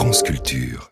France Culture.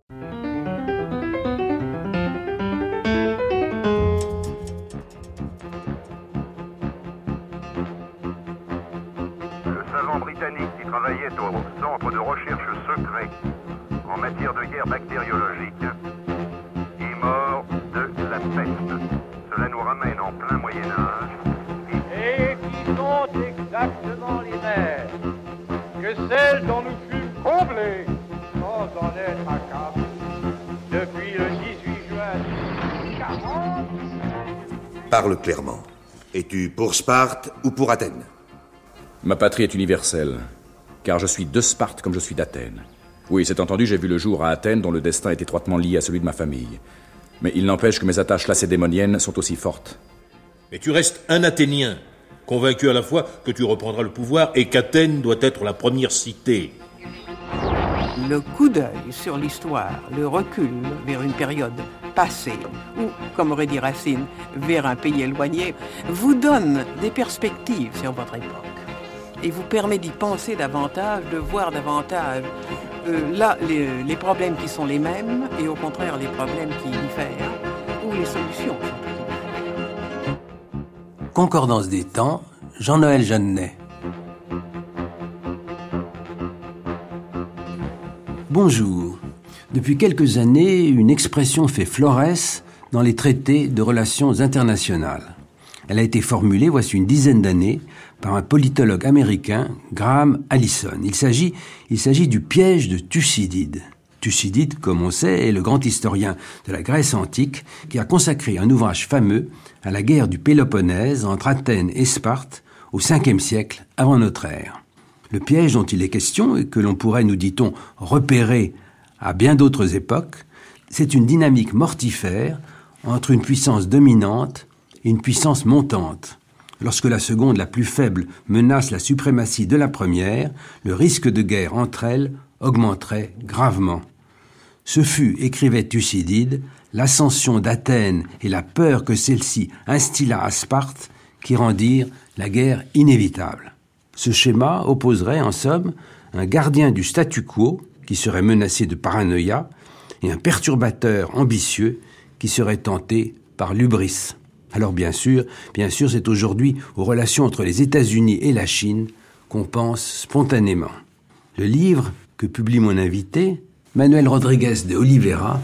Britannique qui travaillait au centre de recherche secret en matière de guerre bactériologique est mort de la peste. Cela nous ramène en plein Moyen-Âge. Et qui sont exactement les mêmes que celles dont nous fûmes comblés sans en être accablés depuis le 18 juin 40. Parle clairement. Es-tu pour Sparte ou pour Athènes ? Ma patrie est universelle, car je suis de Sparte comme je suis d'Athènes. Oui, c'est entendu, j'ai vu le jour à Athènes dont le destin est étroitement lié à celui de ma famille. Mais il n'empêche que mes attaches lacédémoniennes sont aussi fortes. Mais tu restes un Athénien, convaincu à la fois que tu reprendras le pouvoir et qu'Athènes doit être la première cité. Le coup d'œil sur l'histoire, le recul vers une période passée, ou, comme aurait dit Racine, vers un pays éloigné, vous donne des perspectives sur votre époque. Et vous permet d'y penser davantage, de voir davantage là les problèmes qui sont les mêmes et au contraire les problèmes qui diffèrent ou les solutions. Concordance des temps, Jean-Noël Jeannet. Bonjour. Depuis quelques années, une expression fait florès dans les traités de relations internationales. Elle a été formulée, voici une dizaine d'années, par un politologue américain, Graham Allison. Il s'agit du piège de Thucydide. Thucydide, comme on sait, est le grand historien de la Grèce antique qui a consacré un ouvrage fameux à la guerre du Péloponnèse entre Athènes et Sparte au 5e siècle avant notre ère. Le piège dont il est question, et que l'on pourrait, nous dit-on, repérer à bien d'autres époques, c'est une dynamique mortifère entre une puissance dominante et une puissance montante. Lorsque la seconde, la plus faible, menace la suprématie de la première, le risque de guerre entre elles augmenterait gravement. Ce fut, écrivait Thucydide, l'ascension d'Athènes et la peur que celle-ci instilla à Sparte qui rendirent la guerre inévitable. Ce schéma opposerait, en somme, un gardien du statu quo qui serait menacé de paranoïa et un perturbateur ambitieux qui serait tenté par l'hubris. Alors bien sûr, c'est aujourd'hui aux relations entre les États-Unis et la Chine qu'on pense spontanément. Le livre que publie mon invité, Manuel Rodriguez de Oliveira,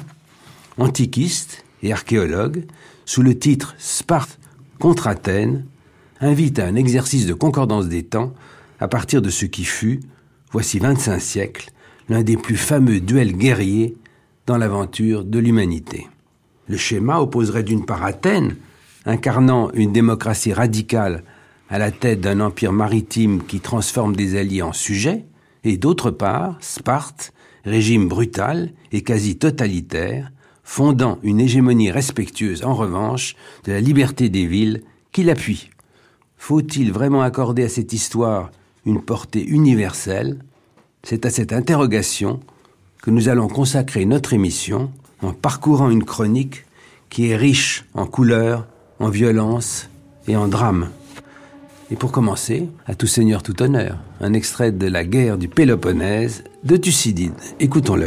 antiquiste et archéologue, sous le titre « Sparte contre Athènes », invite à un exercice de concordance des temps à partir de ce qui fut, voici 25 siècles, l'un des plus fameux duels guerriers dans l'aventure de l'humanité. Le schéma opposerait d'une part Athènes, incarnant une démocratie radicale à la tête d'un empire maritime qui transforme des alliés en sujets, et d'autre part, Sparte, régime brutal et quasi totalitaire, fondant une hégémonie respectueuse en revanche de la liberté des villes qui l'appuie. Faut-il vraiment accorder à cette histoire une portée universelle ? C'est à cette interrogation que nous allons consacrer notre émission en parcourant une chronique qui est riche en couleurs, en violence et en drame. Et pour commencer, à tout seigneur, tout honneur, un extrait de la guerre du Péloponnèse de Thucydide. Écoutons-le.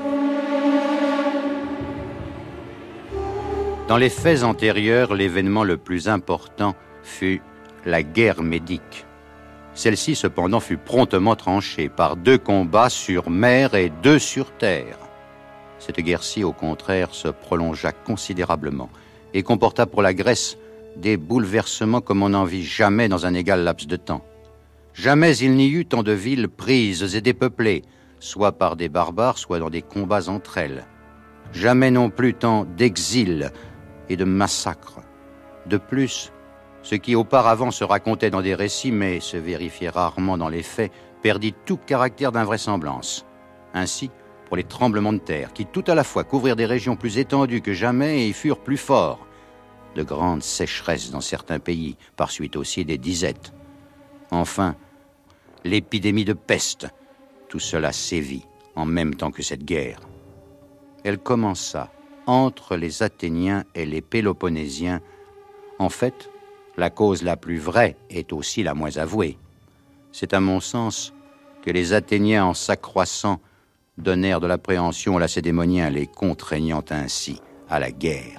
Dans les faits antérieurs, l'événement le plus important fut la guerre médique. Celle-ci, cependant, fut promptement tranchée par 2 combats sur mer et 2 sur terre. Cette guerre-ci, au contraire, se prolongea considérablement et comporta pour la Grèce des bouleversements comme on n'en vit jamais dans un égal laps de temps. Jamais il n'y eut tant de villes prises et dépeuplées, soit par des barbares, soit dans des combats entre elles. Jamais non plus tant d'exils et de massacres. De plus, ce qui auparavant se racontait dans des récits, mais se vérifiait rarement dans les faits, perdit tout caractère d'invraisemblance. Ainsi, pour les tremblements de terre, qui tout à la fois couvrirent des régions plus étendues que jamais et furent plus forts, de grandes sécheresses dans certains pays, par suite aussi des disettes. Enfin, l'épidémie de peste, tout cela sévit en même temps que cette guerre. Elle commença entre les Athéniens et les Péloponnésiens. En fait, la cause la plus vraie est aussi la moins avouée. C'est à mon sens que les Athéniens, en s'accroissant, donnèrent de l'appréhension aux Lacédémoniens, les contraignant ainsi à la guerre.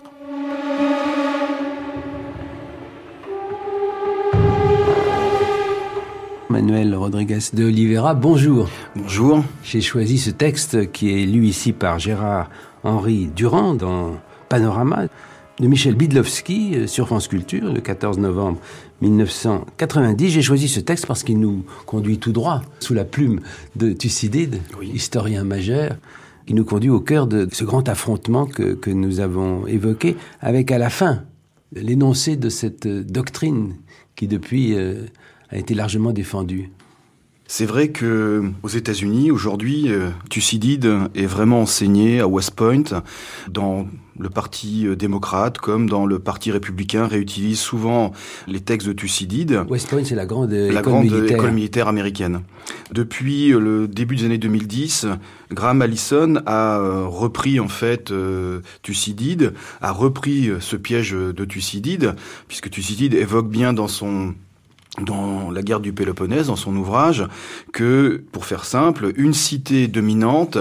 Manuel Rodriguez de Oliveira, bonjour. Bonjour. J'ai choisi ce texte qui est lu ici par Gérard-Henri Durand dans Panorama de Michel Bidlowski sur France Culture le 14 novembre 1990. J'ai choisi ce texte parce qu'il nous conduit tout droit sous la plume de Thucydide, historien majeur, qui nous conduit au cœur de ce grand affrontement que nous avons évoqué, avec à la fin l'énoncé de cette doctrine qui depuis a été largement défendue. C'est vrai que aux États-Unis aujourd'hui, Thucydide est vraiment enseigné à West Point. Dans le parti démocrate comme dans le parti républicain réutilise souvent les textes de Thucydide. West Point, c'est la grande école militaire américaine. Depuis le début des années 2010, Graham Allison a repris en fait Thucydide, a repris ce piège de Thucydide, puisque Thucydide évoque bien dans la guerre du Péloponnèse, dans son ouvrage, que, pour faire simple, une cité dominante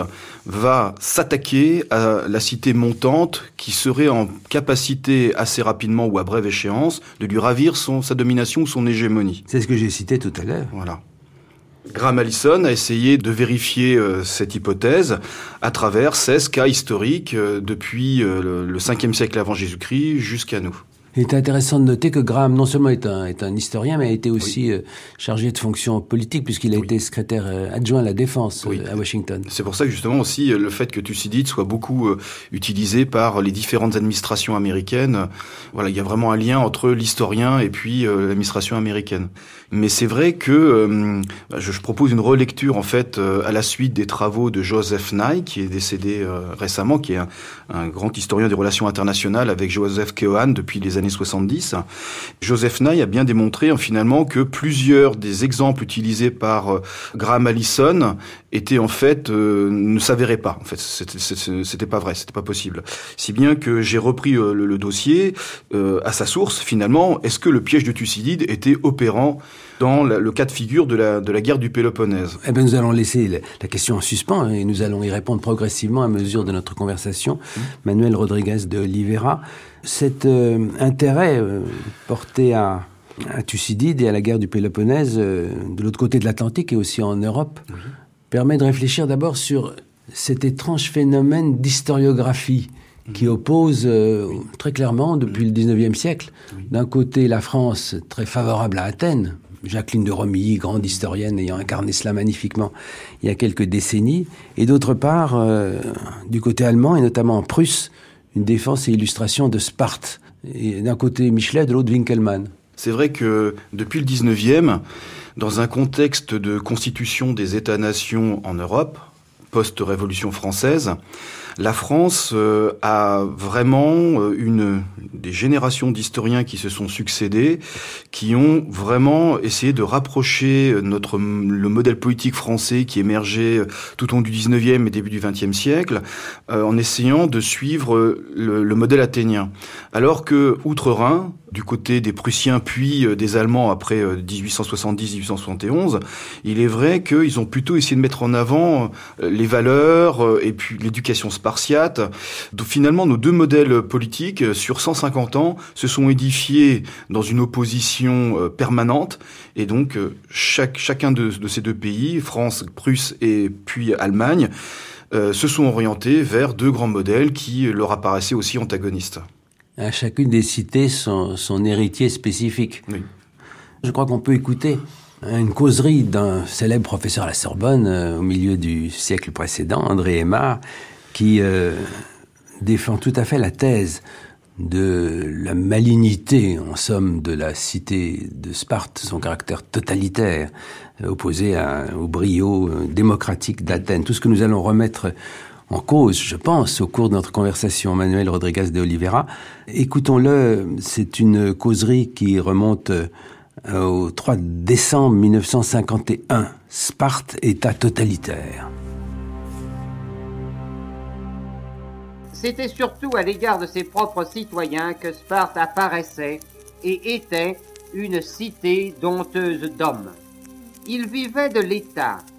va s'attaquer à la cité montante qui serait en capacité assez rapidement ou à brève échéance de lui ravir sa domination ou son hégémonie. C'est ce que j'ai cité tout à l'heure. Voilà. Graham Allison a essayé de vérifier cette hypothèse à travers 16 cas historiques depuis le 5e siècle avant Jésus-Christ jusqu'à nous. Il est intéressant de noter que Graham, non seulement est un historien, mais a été aussi chargé de fonctions politiques, puisqu'il a été secrétaire adjoint à la Défense à Washington. C'est pour ça que justement aussi le fait que Thucydide soit beaucoup utilisé par les différentes administrations américaines, voilà, il y a vraiment un lien entre l'historien et puis l'administration américaine. Mais c'est vrai que je propose une relecture en fait à la suite des travaux de Joseph Nye, qui est décédé récemment, qui est un grand historien des relations internationales avec Joseph Keohane depuis les années 70. Joseph Nye a bien démontré finalement que plusieurs des exemples utilisés par Graham Allison étaient en fait ne s'avéraient pas. En fait, c'était pas vrai, c'était pas possible. Si bien que j'ai repris le dossier à sa source. Finalement, est-ce que le piège de Thucydide était opérant dans le cas de figure de la guerre du Péloponnèse? Eh bien, nous allons laisser la question en suspens et nous allons y répondre progressivement à mesure de notre conversation. Manuel Rodriguez de Oliveira, cet intérêt porté à Thucydide et à la guerre du Péloponnèse, de l'autre côté de l'Atlantique et aussi en Europe, permet de réfléchir d'abord sur cet étrange phénomène d'historiographie qui oppose très clairement, depuis le 19e siècle, d'un côté la France très favorable à Athènes, Jacqueline de Romilly, grande historienne ayant incarné cela magnifiquement il y a quelques décennies, et d'autre part, du côté allemand, et notamment en Prusse, une défense et illustration de Sparte. Et d'un côté Michelet, de l'autre Winkelmann. C'est vrai que depuis le 19e, dans un contexte de constitution des États-nations en Europe, post-Révolution française, la France a vraiment des générations d'historiens qui se sont succédés, qui ont vraiment essayé de rapprocher le modèle politique français qui émergeait tout au long du 19e et début du 20e siècle, en essayant de suivre le modèle athénien. Alors que, outre-Rhin, du côté des Prussiens puis des Allemands après 1870-1871, il est vrai qu'ils ont plutôt essayé de mettre en avant les valeurs et puis l'éducation spartiate. Donc finalement, nos deux modèles politiques, sur 150 ans, se sont édifiés dans une opposition permanente. Et donc, chacun de ces deux pays, France, Prusse et puis Allemagne, se sont orientés vers deux grands modèles qui leur apparaissaient aussi antagonistes. À chacune des cités son héritier spécifique. Oui. Je crois qu'on peut écouter une causerie d'un célèbre professeur à la Sorbonne au milieu du siècle précédent, André Aimard, qui défend tout à fait la thèse de la malignité, en somme, de la cité de Sparte, son caractère totalitaire, opposé au brio démocratique d'Athènes. Tout ce que nous allons remettre en cause, je pense, au cours de notre conversation. Manuel Rodriguez de Oliveira. Écoutons-le, c'est une causerie qui remonte au 3 décembre 1951. Sparte, État totalitaire. C'était surtout à l'égard de ses propres citoyens que Sparte apparaissait et était une cité dompteuse d'hommes. Ils vivaient de l'État,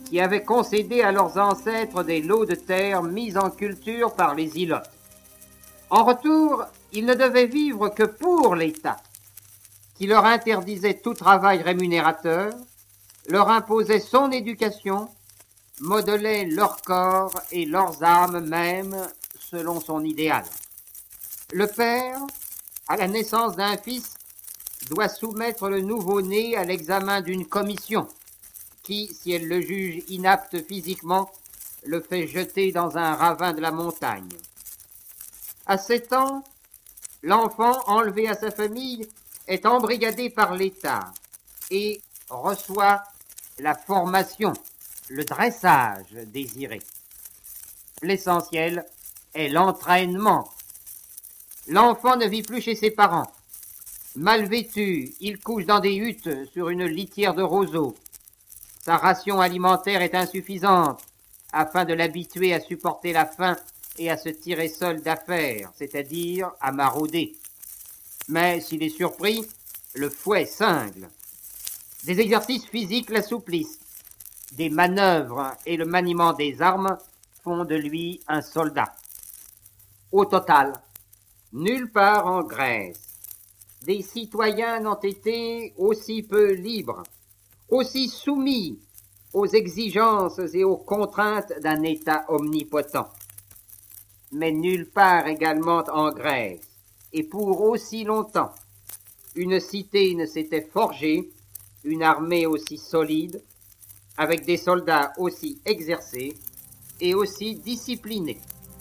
qui avaient concédé à leurs ancêtres des lots de terre mis en culture par les Ilotes. En retour, ils ne devaient vivre que pour l'État, qui leur interdisait tout travail rémunérateur, leur imposait son éducation, modelait leur corps et leurs âmes même selon son idéal. Le père, à la naissance d'un fils, doit soumettre le nouveau-né à l'examen d'une commission qui, si elle le juge inapte physiquement, le fait jeter dans un ravin de la montagne. À 7 ans, l'enfant enlevé à sa famille est embrigadé par l'État et reçoit la formation, le dressage désiré. L'essentiel est l'entraînement. L'enfant ne vit plus chez ses parents. Mal vêtu, il couche dans des huttes sur une litière de roseaux. Sa ration alimentaire est insuffisante afin de l'habituer à supporter la faim et à se tirer seul d'affaire, c'est-à-dire à marauder. Mais s'il est surpris, le fouet cingle. Des exercices physiques l'assouplissent. Des manœuvres et le maniement des armes font de lui un soldat. Au total, nulle part en Grèce, des citoyens n'ont été aussi peu libres, aussi soumis aux exigences et aux contraintes d'un État omnipotent. Mais nulle part également en Grèce, et pour aussi longtemps, une cité ne s'était forgée, une armée aussi solide, avec des soldats aussi exercés et aussi disciplinés.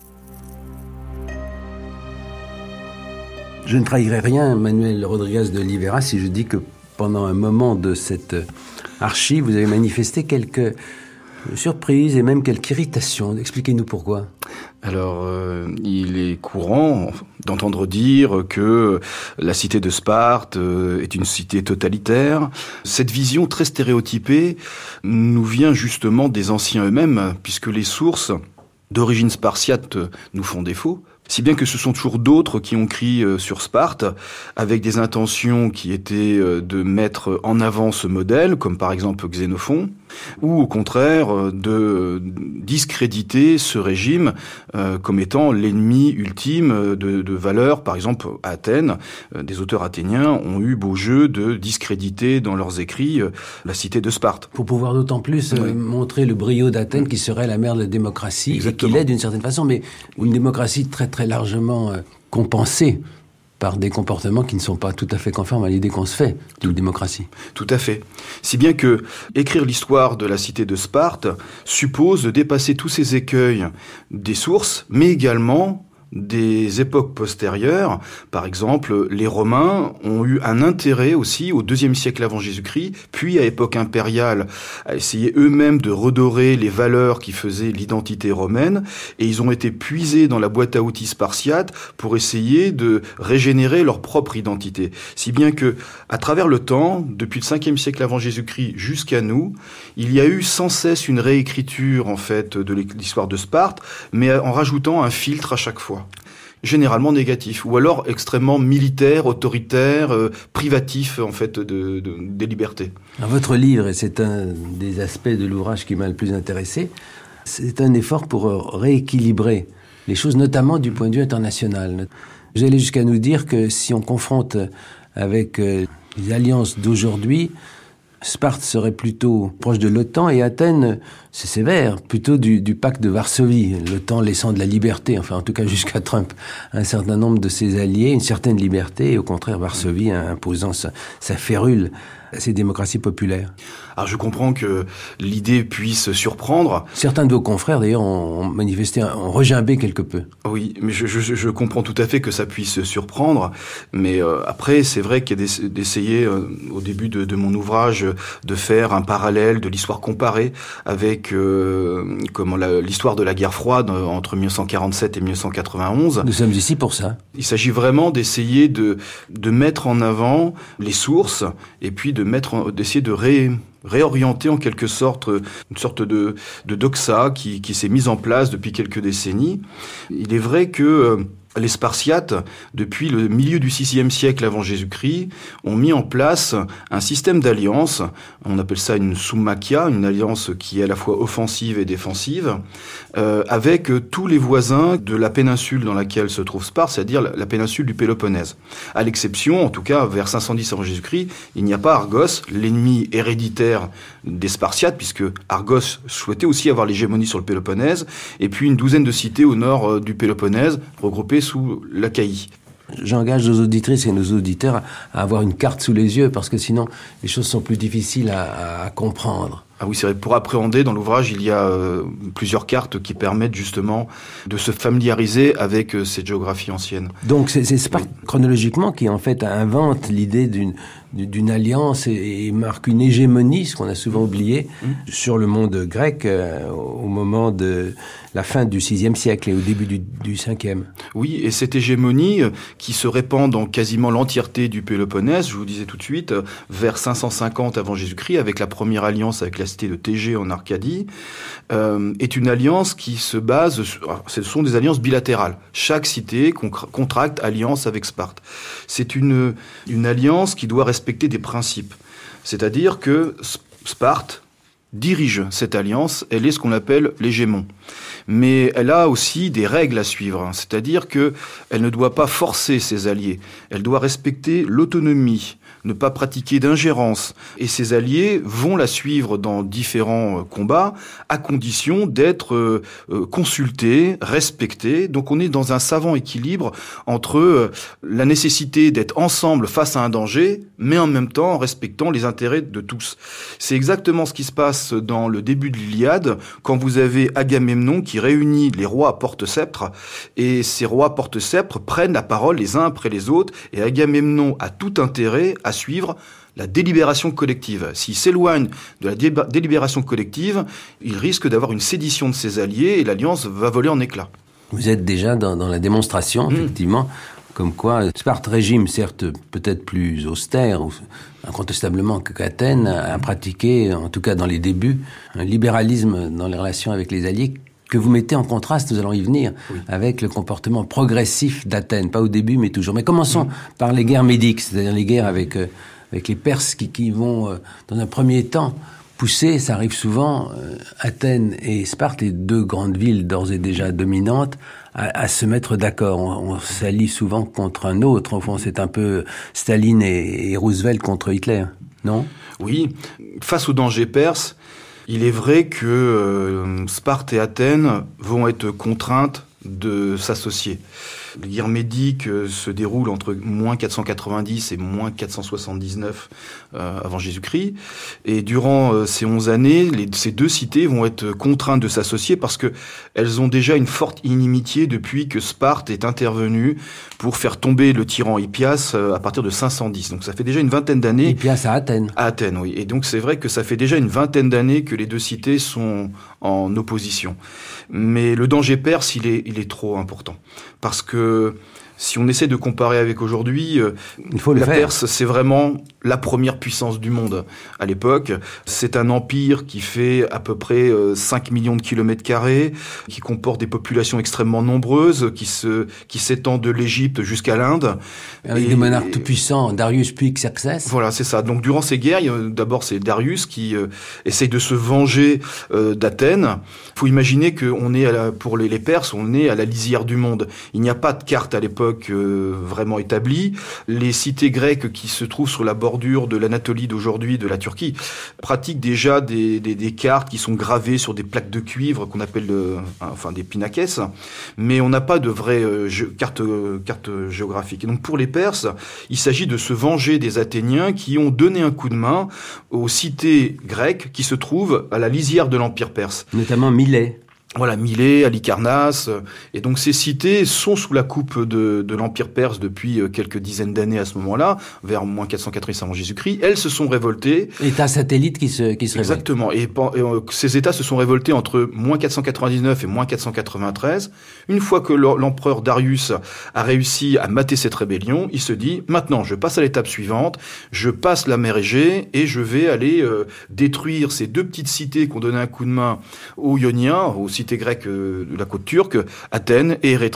Je ne trahirai rien, Manuel Rodriguez de Oliveira, si je dis que pendant un moment de cette archive, vous avez manifesté quelques surprises et même quelques irritations. Expliquez-nous pourquoi. Alors, il est courant d'entendre dire que la cité de Sparte est une cité totalitaire. Cette vision très stéréotypée nous vient justement des anciens eux-mêmes, puisque les sources d'origine spartiate nous font défaut. Si bien que ce sont toujours d'autres qui ont écrit sur Sparte, avec des intentions qui étaient de mettre en avant ce modèle, comme par exemple Xénophon, ou au contraire de discréditer ce régime comme étant l'ennemi ultime de valeurs. Par exemple, à Athènes, des auteurs athéniens ont eu beau jeu de discréditer dans leurs écrits la cité de Sparte. Pour pouvoir d'autant plus montrer le brio d'Athènes qui serait la mère de la démocratie. Exactement. Et qui l'est d'une certaine façon, mais une démocratie très très largement compensée par des comportements qui ne sont pas tout à fait conformes à l'idée qu'on se fait d'une démocratie. Tout à fait. Si bien que écrire l'histoire de la cité de Sparte suppose de dépasser tous ces écueils des sources, mais également des époques postérieures. Par exemple, les Romains ont eu un intérêt aussi au IIe siècle avant Jésus-Christ, puis à époque impériale, à essayer eux-mêmes de redorer les valeurs qui faisaient l'identité romaine, et ils ont été puisés dans la boîte à outils spartiate pour essayer de régénérer leur propre identité. Si bien que, à travers le temps, depuis le 5e siècle avant Jésus-Christ jusqu'à nous, il y a eu sans cesse une réécriture, en fait, de l'histoire de Sparte, mais en rajoutant un filtre à chaque fois. Généralement négatif, ou alors extrêmement militaire, autoritaire, privatif en fait des libertés. Alors, votre livre, et c'est un des aspects de l'ouvrage qui m'a le plus intéressé, c'est un effort pour rééquilibrer les choses, notamment du point de vue international. Vous allez jusqu'à nous dire que si on confronte avec les alliances d'aujourd'hui, Sparte serait plutôt proche de l'OTAN et Athènes, c'est sévère, plutôt du pacte de Varsovie, l'OTAN laissant de la liberté, enfin en tout cas jusqu'à Trump, un certain nombre de ses alliés, une certaine liberté, et au contraire Varsovie imposant sa férule à ces démocraties populaires. Alors je comprends que l'idée puisse surprendre. Certains de vos confrères d'ailleurs ont manifesté, ont regimbé quelque peu. Oui, mais je comprends tout à fait que ça puisse surprendre, mais après c'est vrai qu'il y a d'essayer au début de mon ouvrage de faire un parallèle de l'histoire comparée avec l'histoire de la guerre froide entre 1947 et 1991. Nous sommes ici pour ça. Il s'agit vraiment d'essayer de mettre en avant les sources et puis d'essayer de réorienter en quelque sorte une sorte de doxa qui s'est mise en place depuis quelques décennies. Il est vrai que Les Spartiates, depuis le milieu du VIe siècle avant Jésus-Christ, ont mis en place un système d'alliance. On appelle ça une soummakia, une alliance qui est à la fois offensive et défensive, avec tous les voisins de la péninsule dans laquelle se trouve Sparte, c'est-à-dire la péninsule du Péloponnèse. À l'exception, en tout cas vers 510 avant Jésus-Christ, il n'y a pas Argos, l'ennemi héréditaire des Spartiates, puisque Argos souhaitait aussi avoir l'hégémonie sur le Péloponnèse, et puis une douzaine de cités au nord du Péloponnèse, regroupées sous l'Achaïe. J'engage nos auditrices et nos auditeurs à avoir une carte sous les yeux, parce que sinon les choses sont plus difficiles à comprendre. Ah oui, c'est vrai. Pour appréhender, dans l'ouvrage, il y a plusieurs cartes qui permettent justement de se familiariser avec cette géographie ancienne. Donc c'est Sparte, chronologiquement, qui en fait invente l'idée d'une alliance et marque une hégémonie, ce qu'on a souvent oublié, sur le monde grec au moment de la fin du VIe siècle et au début du Ve. Oui, et cette hégémonie qui se répand dans quasiment l'entièreté du Péloponnèse, je vous disais tout de suite, vers 550 avant Jésus-Christ, avec la première alliance avec la cité de Thégée en Arcadie, est une alliance qui se base, ce sont des alliances bilatérales. Chaque cité contracte alliance avec Sparte. C'est une alliance qui doit respecter des principes. C'est-à-dire que Sparte dirige cette alliance, elle est ce qu'on appelle l'hégémon. Mais elle a aussi des règles à suivre, c'est-à-dire que elle ne doit pas forcer ses alliés, elle doit respecter l'autonomie, ne pas pratiquer d'ingérence. Et ses alliés vont la suivre dans différents combats, à condition d'être consultés, respectés. Donc on est dans un savant équilibre entre la nécessité d'être ensemble face à un danger, mais en même temps en respectant les intérêts de tous. C'est exactement ce qui se passe dans le début de l'Iliade, quand vous avez Agamemnon qui réunit les rois porte-sceptre, et ces rois porte-sceptre prennent la parole les uns après les autres, et Agamemnon a tout intérêt à suivre la délibération collective. S'il s'éloigne de la délibération collective, il risque d'avoir une sédition de ses alliés et l'alliance va voler en éclats. Vous êtes déjà dans la démonstration, effectivement, comme quoi Sparte, régime certes peut-être plus austère, incontestablement qu'Athènes, a pratiqué, en tout cas dans les débuts, un libéralisme dans les relations avec les alliés que vous mettez en contraste, nous allons y venir, avec le comportement progressif d'Athènes, pas au début mais toujours. Mais commençons par les guerres médiques, c'est-à-dire les guerres avec les Perses qui vont, dans un premier temps, pousser, ça arrive souvent, Athènes et Sparte, les deux grandes villes d'ores et déjà dominantes, à se mettre d'accord. On s'allie souvent contre un autre. Au fond, c'est un peu Staline et Roosevelt contre Hitler, non ? Oui, face au danger perse, il est vrai que Sparte et Athènes vont être contraintes de s'associer. Les guerres médiques se déroulent entre moins 490 et moins 479 avant Jésus-Christ. Et durant ces 11 années, ces deux cités vont être contraintes de s'associer parce que elles ont déjà une forte inimitié depuis que Sparte est intervenue pour faire tomber le tyran Hippias à partir de 510. Donc ça fait déjà une vingtaine d'années. Hippias à Athènes. À Athènes, oui. Et donc c'est vrai que ça fait déjà une vingtaine d'années que les deux cités sont en opposition. Mais le danger perse, il est trop important. Parce que si on essaie de comparer avec aujourd'hui, la Perse, c'est vraiment la première puissance du monde à l'époque. C'est un empire qui fait à peu près 5 millions de kilomètres carrés, qui comporte des populations extrêmement nombreuses, qui s'étend de l'Égypte jusqu'à l'Inde. Avec des monarques tout-puissants, Darius puis Xerxès. Voilà, c'est ça. Donc durant ces guerres, d'abord c'est Darius qui essaye de se venger d'Athènes. Il faut imaginer qu'on est, pour les Perses, on est à la lisière du monde. Il n'y a pas de carte à l'époque vraiment établie. Les cités grecques qui se trouvent sur la bordure de l'Anatolie d'aujourd'hui, de la Turquie, pratiquent déjà des cartes qui sont gravées sur des plaques de cuivre qu'on appelle des pinakès, mais on n'a pas de vraie carte géographique. Et donc pour les Perses, il s'agit de se venger des Athéniens qui ont donné un coup de main aux cités grecques qui se trouvent à la lisière de l'Empire perse. Notamment Milet. Voilà, Milet, Halicarnasse, et donc ces cités sont sous la coupe de l'Empire perse depuis quelques dizaines d'années à ce moment-là, vers moins 480 avant Jésus-Christ. Elles se sont révoltées. États satellites qui se révoltent. Exactement. Et ces États se sont révoltés entre moins 499 et moins 493. Une fois que l'empereur Darius a réussi à mater cette rébellion, il se dit, maintenant, je passe à l'étape suivante, je passe la mer Égée et je vais aller détruire ces deux petites cités qui ont donné un coup de main aux Ioniens, aux cités grecques de la côte turque, Athènes et Érétrie.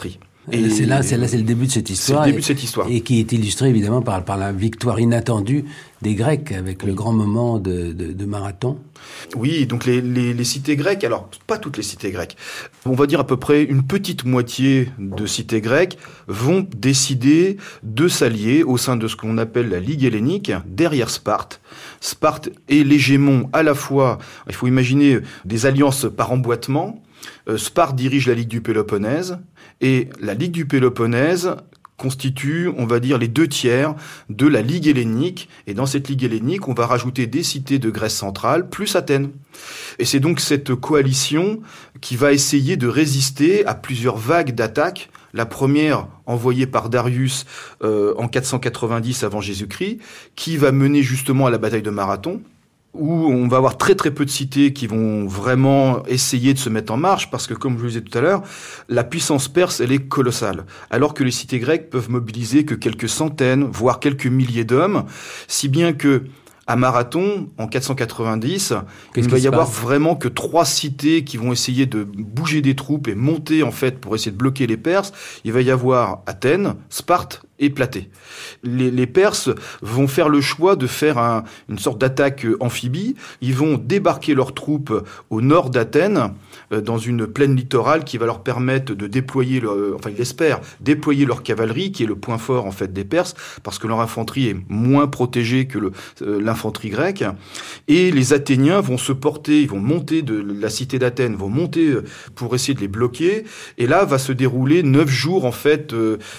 Et c'est le début de cette histoire. C'est le début de cette histoire. Et qui est illustré évidemment par la victoire inattendue des Grecs avec le grand moment de Marathon. Oui, donc les cités grecques, alors pas toutes les cités grecques, on va dire à peu près une petite moitié de cités grecques vont décider de s'allier au sein de ce qu'on appelle la Ligue hellénique, derrière Sparte. Sparte est l'hégémon à la fois, il faut imaginer des alliances par emboîtement. Sparte dirige la Ligue du Péloponnèse, et la Ligue du Péloponnèse constitue, on va dire, les 2/3 de la Ligue hellénique. Et dans cette Ligue hellénique, on va rajouter des cités de Grèce centrale, plus Athènes. Et c'est donc cette coalition qui va essayer de résister à plusieurs vagues d'attaques. La première, envoyée par Darius en 490 avant Jésus-Christ, qui va mener justement à la bataille de Marathon, où on va avoir très très peu de cités qui vont vraiment essayer de se mettre en marche, parce que comme je vous le disais tout à l'heure, la puissance perse, elle est colossale. Alors que les cités grecques peuvent mobiliser que quelques centaines, voire quelques milliers d'hommes, si bien que à Marathon, en 490, il ne va y avoir vraiment que 3 cités qui vont essayer de bouger des troupes et monter, en fait, pour essayer de bloquer les Perses. Il va y avoir Athènes, Sparte et Platée. Les Perses vont faire le choix de faire une sorte d'attaque amphibie. Ils vont débarquer leurs troupes au nord d'Athènes, dans une plaine littorale qui va leur permettre de déployer, ils espèrent déployer leur cavalerie, qui est le point fort en fait des Perses, parce que leur infanterie est moins protégée que l'infanterie grecque. Et les Athéniens vont se porter, ils vont monter de la cité d'Athènes, vont monter pour essayer de les bloquer. Et là va se dérouler 9 jours en fait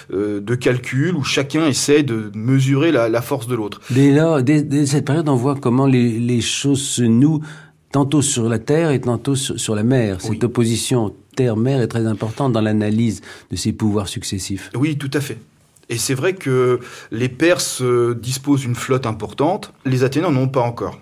de calcul, où chacun essaie de mesurer la force de l'autre. Dès cette période, on voit comment les choses se nouent, tantôt sur la terre et tantôt sur la mer. Cette opposition terre-mer est très importante dans l'analyse de ces pouvoirs successifs. Oui, tout à fait. Et c'est vrai que les Perses disposent d'une flotte importante, les Athéniens n'en ont pas encore.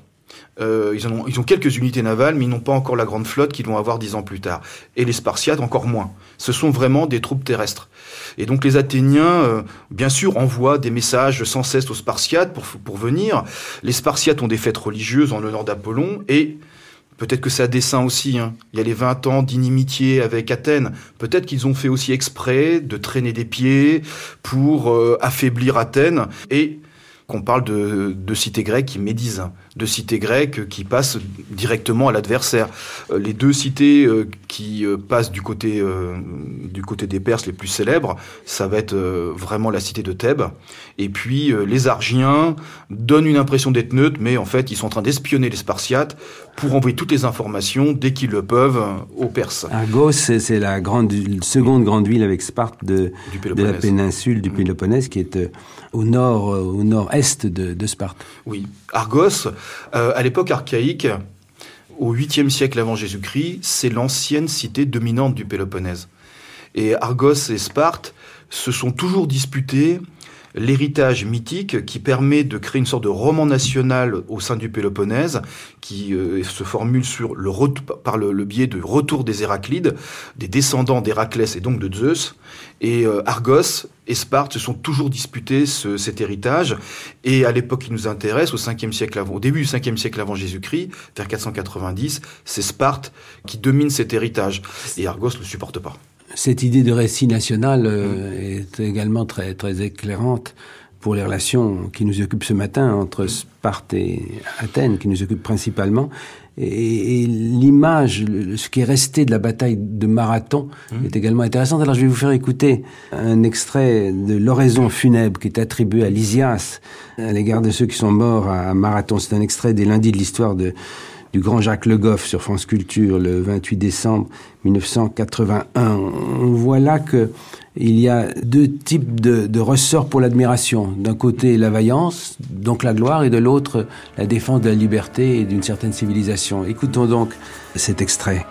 Ils ont quelques unités navales, mais ils n'ont pas encore la grande flotte qu'ils vont avoir 10 ans plus tard. Et les Spartiates encore moins. Ce sont vraiment des troupes terrestres. Et donc les Athéniens, bien sûr, envoient des messages sans cesse aux Spartiates pour venir. Les Spartiates ont des fêtes religieuses en l'honneur d'Apollon, et peut-être que c'est à dessein aussi. Il y a les 20 ans d'inimitié avec Athènes. Peut-être qu'ils ont fait aussi exprès de traîner des pieds pour affaiblir Athènes. Et qu'on parle de cités grecques qui médisent, de cités grecques qui passent directement à l'adversaire. Les 2 cités qui passent du côté des Perses les plus célèbres, ça va être vraiment la cité de Thèbes. Et puis les Argiens donnent une impression d'être neutres, mais en fait ils sont en train d'espionner les Spartiates pour envoyer toutes les informations dès qu'ils le peuvent aux Perses. Argos, c'est la seconde grande ville avec Sparte de la péninsule du Péloponnèse, qui est au nord-est de Sparte. Oui, Argos, à l'époque archaïque, au 8e siècle avant Jésus-Christ, c'est l'ancienne cité dominante du Péloponnèse. Et Argos et Sparte se sont toujours disputés l'héritage mythique qui permet de créer une sorte de roman national au sein du Péloponnèse, qui se formule par le biais du retour des Héraclides, des descendants d'Héraclès et donc de Zeus. Et Argos et Sparte se sont toujours disputés cet héritage. Et à l'époque qui nous intéresse, au début du 5e siècle avant Jésus-Christ, vers 490, c'est Sparte qui domine cet héritage. Et Argos ne le supporte pas. Cette idée de récit national est également très, très éclairante pour les relations qui nous occupent ce matin entre Sparte et Athènes, qui nous occupent principalement. Et l'image, ce qui est resté de la bataille de Marathon est également intéressante. Alors je vais vous faire écouter un extrait de l'oraison funèbre qui est attribuée à Lysias à l'égard de ceux qui sont morts à Marathon. C'est un extrait des lundis de l'histoire du grand Jacques Le Goff sur France Culture le 28 décembre 1981. On voit là que il y a 2 types de ressorts pour l'admiration. D'un côté, la vaillance, donc la gloire, et de l'autre, la défense de la liberté et d'une certaine civilisation. Écoutons donc cet extrait.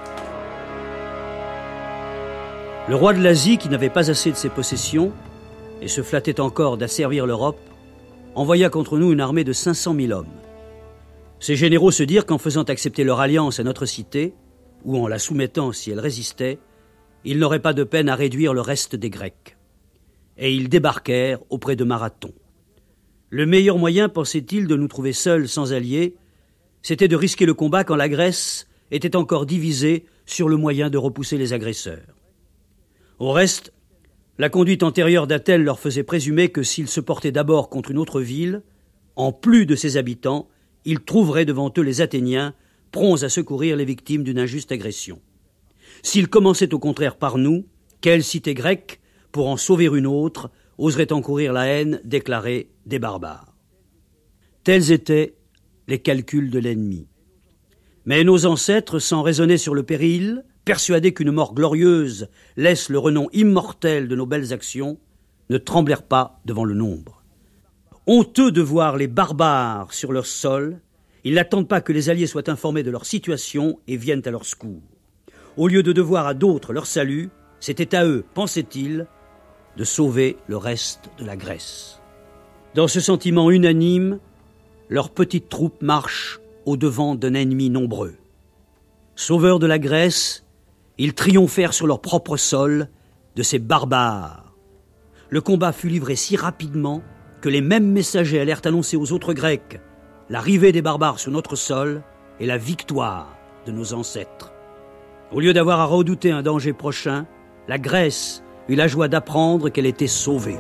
Le roi de l'Asie, qui n'avait pas assez de ses possessions et se flattait encore d'asservir l'Europe, envoya contre nous une armée de 500 000 hommes. Ces généraux se dirent qu'en faisant accepter leur alliance à notre cité, ou en la soumettant si elle résistait, ils n'auraient pas de peine à réduire le reste des Grecs. Et ils débarquèrent auprès de Marathon. Le meilleur moyen, pensait-il, de nous trouver seuls sans alliés, c'était de risquer le combat quand la Grèce était encore divisée sur le moyen de repousser les agresseurs. Au reste, La conduite antérieure d'Athènes leur faisait présumer que s'ils se portaient d'abord contre une autre ville, en plus de ses habitants, ils trouveraient devant eux les Athéniens, prompts à secourir les victimes d'une injuste agression. S'ils commençaient au contraire par nous, quelle cité grecque, pour en sauver une autre, oserait encourir la haine déclarée des barbares? Tels étaient les calculs de l'ennemi. Mais nos ancêtres, sans raisonner sur le péril, persuadés qu'une mort glorieuse laisse le renom immortel de nos belles actions, ne tremblèrent pas devant le nombre. Honteux de voir les barbares sur leur sol, ils n'attendent pas que les alliés soient informés de leur situation et viennent à leur secours. Au lieu de devoir à d'autres leur salut, c'était à eux, pensaient-ils, de sauver le reste de la Grèce. Dans ce sentiment unanime, leurs petites troupes marchent au-devant d'un ennemi nombreux. Sauveurs de la Grèce, ils triomphèrent sur leur propre sol de ces barbares. Le combat fut livré si rapidement que les mêmes messagers allèrent annoncer aux autres Grecs l'arrivée des barbares sur notre sol et la victoire de nos ancêtres. Au lieu d'avoir à redouter un danger prochain, la Grèce eut la joie d'apprendre qu'elle était sauvée.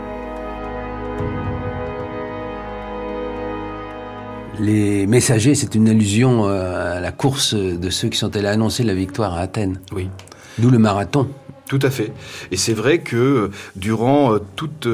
Les messagers, c'est une allusion à la course de ceux qui sont allés annoncer la victoire à Athènes. Oui. D'où le marathon. Tout à fait. Et c'est vrai que durant toute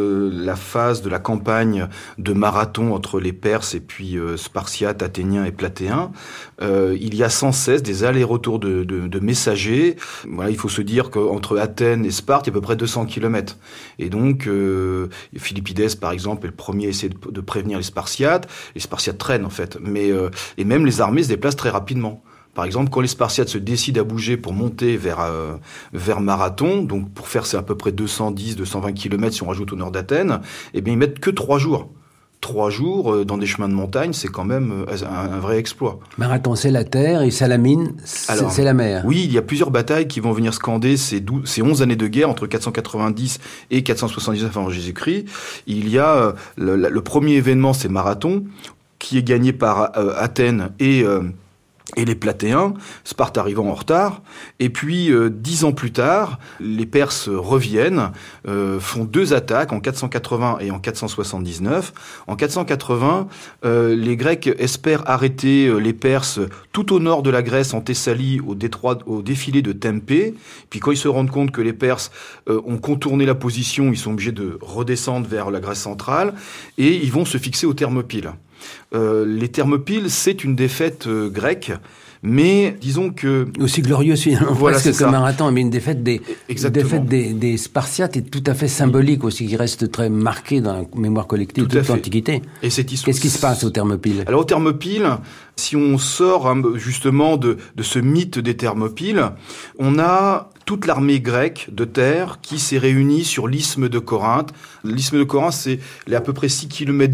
la phase de la campagne de marathon entre les Perses et puis Spartiates, Athéniens et Platéens, il y a sans cesse des allers-retours de messagers. Voilà, il faut se dire qu'entre Athènes et Sparte, il y a à peu près 200 kilomètres. Et donc, Philippides, par exemple, est le premier à essayer de prévenir les Spartiates. Les Spartiates traînent, en fait. Et même les armées se déplacent très rapidement. Par exemple, quand les Spartiates se décident à bouger pour monter vers Marathon, donc pour faire c'est à peu près 210-220 km si on rajoute au nord d'Athènes, eh bien ils mettent que 3 jours. 3 jours dans des chemins de montagne, c'est quand même un vrai exploit. Marathon, c'est la terre, et Salamine, c'est la mer. Oui, il y a plusieurs batailles qui vont venir scander ces 11 années de guerre entre 490 et 479 avant Jésus-Christ. Il y a le premier événement, c'est Marathon, qui est gagné par Athènes et les Platéens, Sparte arrivant en retard. Et puis, 10 ans plus tard, les Perses reviennent, font 2 attaques en 480 et en 479. En 480, les Grecs espèrent arrêter les Perses tout au nord de la Grèce, en Thessalie, au défilé de Tempé. Puis quand ils se rendent compte que les Perses ont contourné la position, ils sont obligés de redescendre vers la Grèce centrale et ils vont se fixer aux Thermopyles. Les Thermopyles, c'est une défaite grecque, mais disons que... Aussi glorieuse finalement, voilà, presque que Marathon, mais une défaite des Spartiates est tout à fait symbolique aussi, qui reste très marquée dans la mémoire collective de toute l'Antiquité. Et qu'est-ce qui se passe aux Thermopyles? Alors aux Thermopyles, si on sort justement de ce mythe des Thermopyles, on a toute l'armée grecque de terre qui s'est réunie sur l'isthme de Corinthe. L'isthme de Corinthe, c'est à peu près 6 km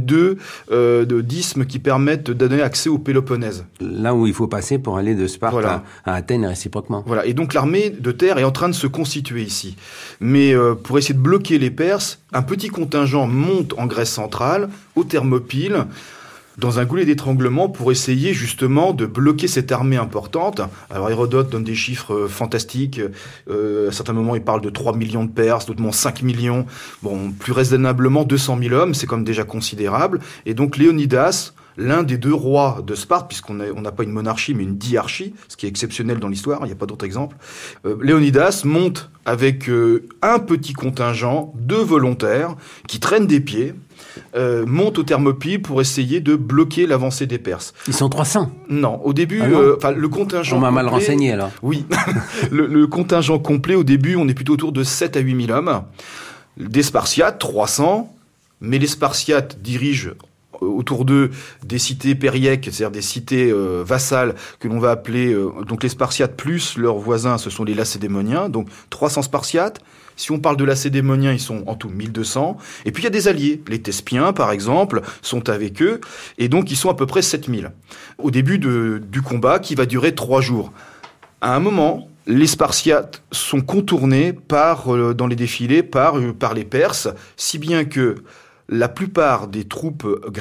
d'isthme qui permettent de donner accès au Péloponnèse. Là où il faut passer pour aller de Sparte à Athènes et réciproquement. Voilà, et donc l'armée de terre est en train de se constituer ici. Mais pour essayer de bloquer les Perses, un petit contingent monte en Grèce centrale, aux Thermopyles, dans un goulet d'étranglement pour essayer justement de bloquer cette armée importante. Alors Hérodote donne des chiffres fantastiques. À certains moments, il parle de 3 millions de Perses, d'autres moments 5 millions. Bon, plus raisonnablement, 200 000 hommes, c'est quand même déjà considérable. Et donc Léonidas, l'un des 2 rois de Sparte, puisqu'on n'a pas une monarchie, mais une diarchie, ce qui est exceptionnel dans l'histoire, il n'y a pas d'autre exemple. Léonidas monte avec un petit contingent de volontaires qui traînent des pieds, monte aux Thermopyles pour essayer de bloquer l'avancée des Perses. Ils sont 300 ? Non, au début, le contingent... On m'a mal renseigné alors. Oui, le contingent complet, au début, on est plutôt autour de 7 à 8 000 hommes. Des Spartiates, 300, mais les Spartiates dirigent autour d'eux des cités périèques, c'est-à-dire des cités vassales que l'on va appeler donc les Spartiates plus leurs voisins, ce sont les Lacédémoniens, donc 300 Spartiates. Si on parle de Lacédémoniens, ils sont en tout 1200. Et puis il y a des alliés, les Thespiens par exemple sont avec eux, et donc ils sont à peu près 7000 au début du combat qui va durer 3 jours. À un moment, les Spartiates sont contournés dans les défilés par les Perses, si bien que la plupart des troupes grecques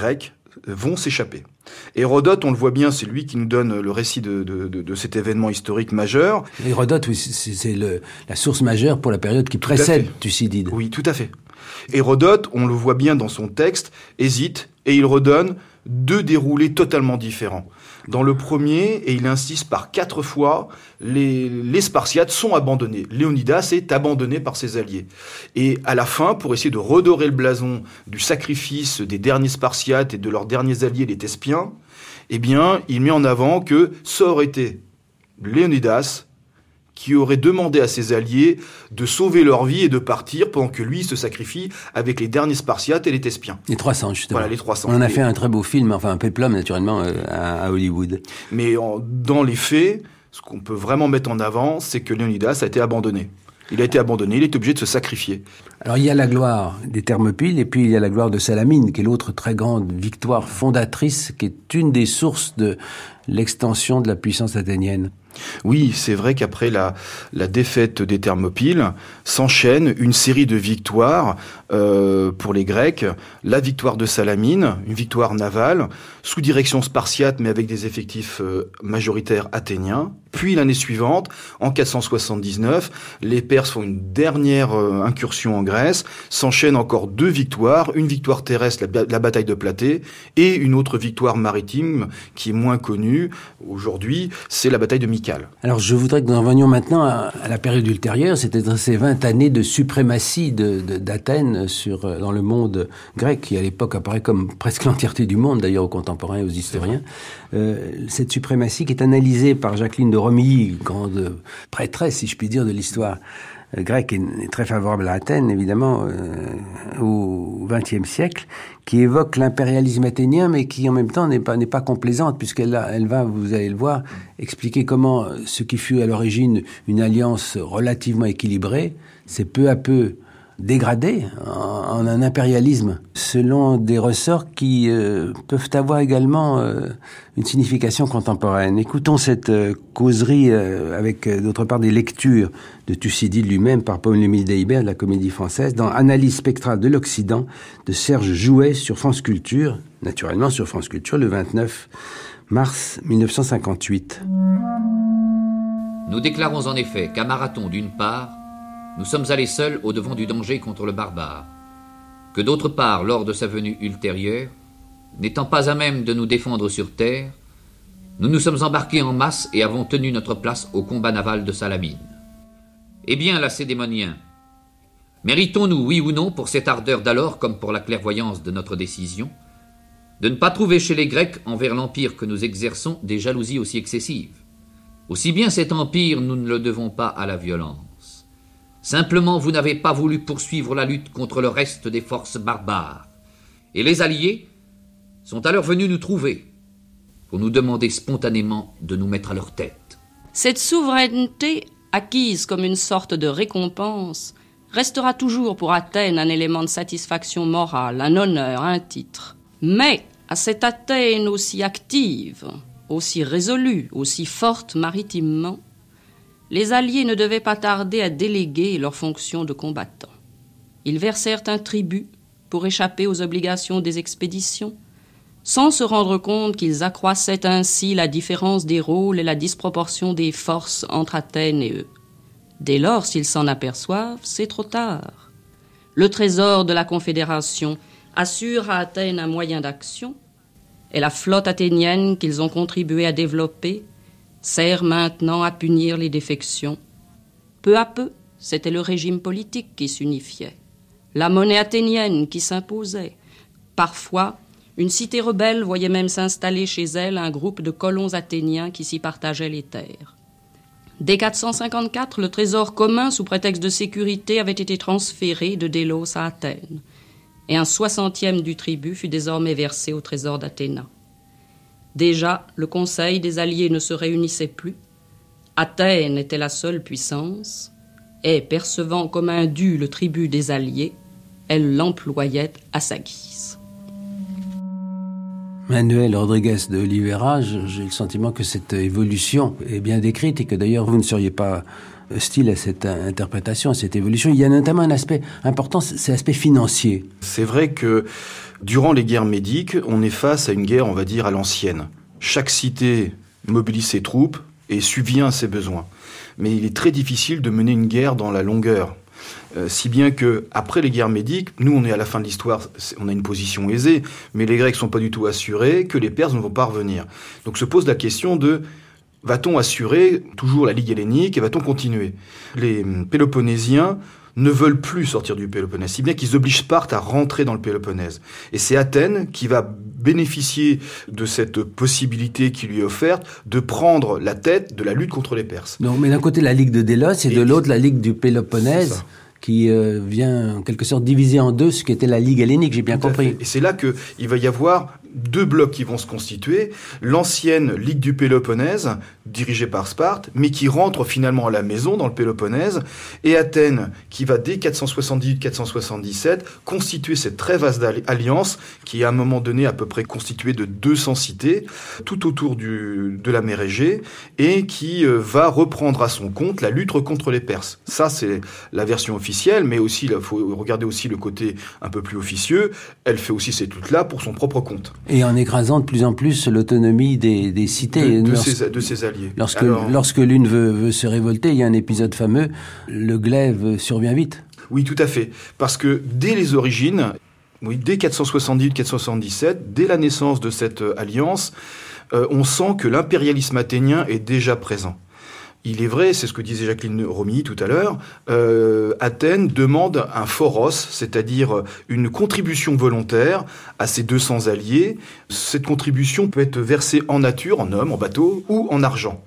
vont s'échapper. Hérodote, on le voit bien, c'est lui qui nous donne le récit de cet événement historique majeur. Hérodote, oui, c'est la source majeure pour la période qui précède Thucydide. Oui, tout à fait. Hérodote, on le voit bien dans son texte, hésite et il redonne 2 déroulés totalement différents. Dans le premier, et il insiste par 4 fois, les Spartiates sont abandonnés. Léonidas est abandonné par ses alliés. Et à la fin, pour essayer de redorer le blason du sacrifice des derniers Spartiates et de leurs derniers alliés, les Thespiens, eh bien, il met en avant que ça aurait été Léonidas qui aurait demandé à ses alliés de sauver leur vie et de partir pendant que lui se sacrifie avec les derniers Spartiates et les Thespiens. Les 300, justement. Voilà, les 300. On en a fait un très beau film, enfin un péplum, naturellement, à Hollywood. Mais dans les faits, ce qu'on peut vraiment mettre en avant, c'est que Léonidas a été abandonné. Il a été abandonné, il est obligé de se sacrifier. Alors il y a la gloire des Thermopyles et puis il y a la gloire de Salamine, qui est l'autre très grande victoire fondatrice, qui est une des sources de l'extension de la puissance athénienne. Oui, c'est vrai qu'après la défaite des Thermopyles, s'enchaîne une série de victoires pour les Grecs. La victoire de Salamine, une victoire navale, sous direction spartiate, mais avec des effectifs majoritaires athéniens. Puis l'année suivante, en 479, les Perses font une dernière incursion en Grèce, s'enchaînent encore 2 victoires, une victoire terrestre, la bataille de Platée, et une autre victoire maritime qui est moins connue aujourd'hui, c'est la bataille de Mycale. Alors je voudrais que nous en venions maintenant à la période ultérieure, c'est-à-dire ces 20 années de suprématie d'Athènes dans le monde grec, qui à l'époque apparaît comme presque l'entièreté du monde, d'ailleurs aux contemporains et aux historiens. Cette suprématie qui est analysée par Jacqueline de Romilly, grande prêtresse, si je puis dire, de l'histoire grecque, est très favorable à Athènes, évidemment, au XXe siècle, qui évoque l'impérialisme athénien, mais qui en même temps n'est pas complaisante, puisqu'elle va, vous allez le voir, expliquer comment ce qui fut à l'origine une alliance relativement équilibrée s'est peu à peu dégradé en un impérialisme selon des ressorts qui peuvent avoir également une signification contemporaine. Écoutons cette causerie avec d'autre part des lectures de Thucydide lui-même par Paul-Émile Deibert de la Comédie Française dans Analyse spectrale de l'Occident de Serge Jouet sur France Culture, naturellement sur France Culture le 29 mars 1958. Nous déclarons en effet qu'à Marathon d'une part, nous sommes allés seuls au-devant du danger contre le barbare, que d'autre part, lors de sa venue ultérieure, n'étant pas à même de nous défendre sur terre, nous nous sommes embarqués en masse et avons tenu notre place au combat naval de Salamine. Eh bien, Lacédémoniens, méritons-nous, oui ou non, pour cette ardeur d'alors comme pour la clairvoyance de notre décision, de ne pas trouver chez les Grecs, envers l'empire que nous exerçons, des jalousies aussi excessives? Aussi bien cet empire, nous ne le devons pas à la violence. Simplement, vous n'avez pas voulu poursuivre la lutte contre le reste des forces barbares. Et les alliés sont alors venus nous trouver pour nous demander spontanément de nous mettre à leur tête. Cette souveraineté, acquise comme une sorte de récompense, restera toujours pour Athènes un élément de satisfaction morale, un honneur, un titre. Mais à cette Athènes aussi active, aussi résolue, aussi forte maritimement, les alliés ne devaient pas tarder à déléguer leurs fonctions de combattants. Ils versèrent un tribut pour échapper aux obligations des expéditions, sans se rendre compte qu'ils accroissaient ainsi la différence des rôles et la disproportion des forces entre Athènes et eux. Dès lors, s'ils s'en aperçoivent, c'est trop tard. Le trésor de la Confédération assure à Athènes un moyen d'action, et la flotte athénienne qu'ils ont contribué à développer sert maintenant à punir les défections. Peu à peu, c'était le régime politique qui s'unifiait, la monnaie athénienne qui s'imposait. Parfois, une cité rebelle voyait même s'installer chez elle un groupe de colons athéniens qui s'y partageaient les terres. Dès 454, le trésor commun, sous prétexte de sécurité, avait été transféré de Délos à Athènes, et un 60e du tribut fut désormais versé au trésor d'Athéna. Déjà, le conseil des alliés ne se réunissait plus. Athènes était la seule puissance, et, percevant comme un dû le tribut des alliés, elle l'employait à sa guise. Manuel Rodriguez de Oliveira, j'ai le sentiment que cette évolution est bien décrite et que d'ailleurs vous ne seriez pas hostile à cette interprétation, à cette évolution. Il y a notamment un aspect important, c'est l'aspect financier. C'est vrai que durant les guerres médiques, on est face à une guerre, on va dire, à l'ancienne. Chaque cité mobilise ses troupes et subvient à ses besoins. Mais il est très difficile de mener une guerre dans la longueur. Si bien que après les guerres médiques, nous on est à la fin de l'histoire, on a une position aisée, mais les Grecs sont pas du tout assurés que les Perses ne vont pas revenir. Donc se pose la question de va-t-on assurer toujours la Ligue hellénique et va-t-on continuer ? Les Péloponnésiens ne veulent plus sortir du Péloponnèse, si bien qu'ils obligent Sparte à rentrer dans le Péloponnèse. Et c'est Athènes qui va bénéficier de cette possibilité qui lui est offerte de prendre la tête de la lutte contre les Perses. Donc, mais d'un côté la Ligue de Délos et de l'autre la Ligue du Péloponnèse, qui vient en quelque sorte diviser en deux ce qui était la Ligue hellénique, j'ai bien compris. Et c'est là qu'il va y avoir deux blocs qui vont se constituer. L'ancienne Ligue du Péloponnèse, dirigée par Sparte, mais qui rentre finalement à la maison dans le Péloponnèse, et Athènes, qui va dès 478-477 constituer cette très vaste alliance, qui est à un moment donné à peu près constituée de 200 cités, tout autour de la mer Égée, et qui va reprendre à son compte la lutte contre les Perses. Ça, c'est la version officielle, mais aussi, il faut regarder aussi le côté un peu plus officieux. Elle fait aussi cette lutte-là pour son propre compte. Et en écrasant de plus en plus l'autonomie des cités. De ses alliés. Lorsque l'une veut se révolter, il y a un épisode fameux, le glaive survient vite. Oui, tout à fait. Parce que dès les origines, dès 478-477, dès la naissance de cette alliance, on sent que l'impérialisme athénien est déjà présent. Il est vrai, c'est ce que disait Jacqueline Romilly tout à l'heure, Athènes demande un phoros, c'est-à-dire une contribution volontaire à ses 200 alliés. Cette contribution peut être versée en nature, en hommes, en bateaux ou en argent.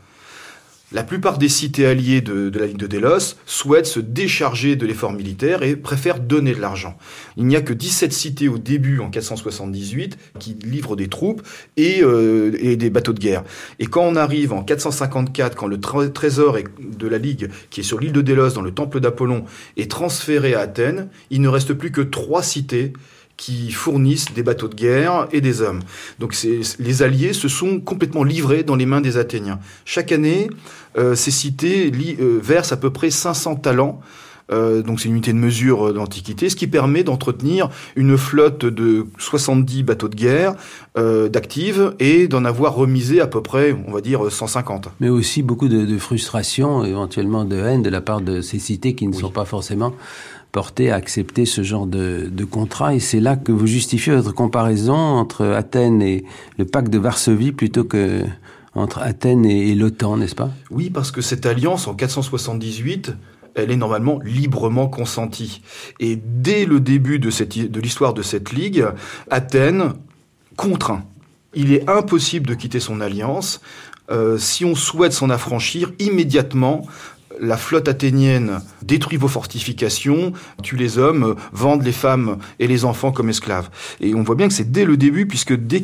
La plupart des cités alliées de la Ligue de Délos souhaitent se décharger de l'effort militaire et préfèrent donner de l'argent. Il n'y a que 17 cités au début, en 478, qui livrent des troupes et des bateaux de guerre. Et quand on arrive en 454, quand le trésor de la Ligue, qui est sur l'île de Délos, dans le temple d'Apollon, est transféré à Athènes, il ne reste plus que 3 cités qui fournissent des bateaux de guerre et des hommes. Donc les alliés se sont complètement livrés dans les mains des Athéniens. Chaque année, ces cités versent à peu près 500 talents, donc c'est une unité de mesure de l'Antiquité, ce qui permet d'entretenir une flotte de 70 bateaux de guerre d'actives et d'en avoir remisé à peu près, on va dire, 150. Mais aussi beaucoup de frustration, éventuellement de haine de la part de ces cités qui ne sont pas forcément porté à accepter ce genre de contrat. Et c'est là que vous justifiez votre comparaison entre Athènes et le pacte de Varsovie plutôt que entre Athènes et l'OTAN, n'est-ce pas ? Oui, parce que cette alliance, en 478, elle est normalement librement consentie. Et dès le début de l'histoire de cette ligue, Athènes contraint. Il est impossible de quitter son alliance. Si on souhaite s'en affranchir, immédiatement, la flotte athénienne détruit vos fortifications, tue les hommes, vend les femmes et les enfants comme esclaves. Et on voit bien que c'est dès le début, puisque dès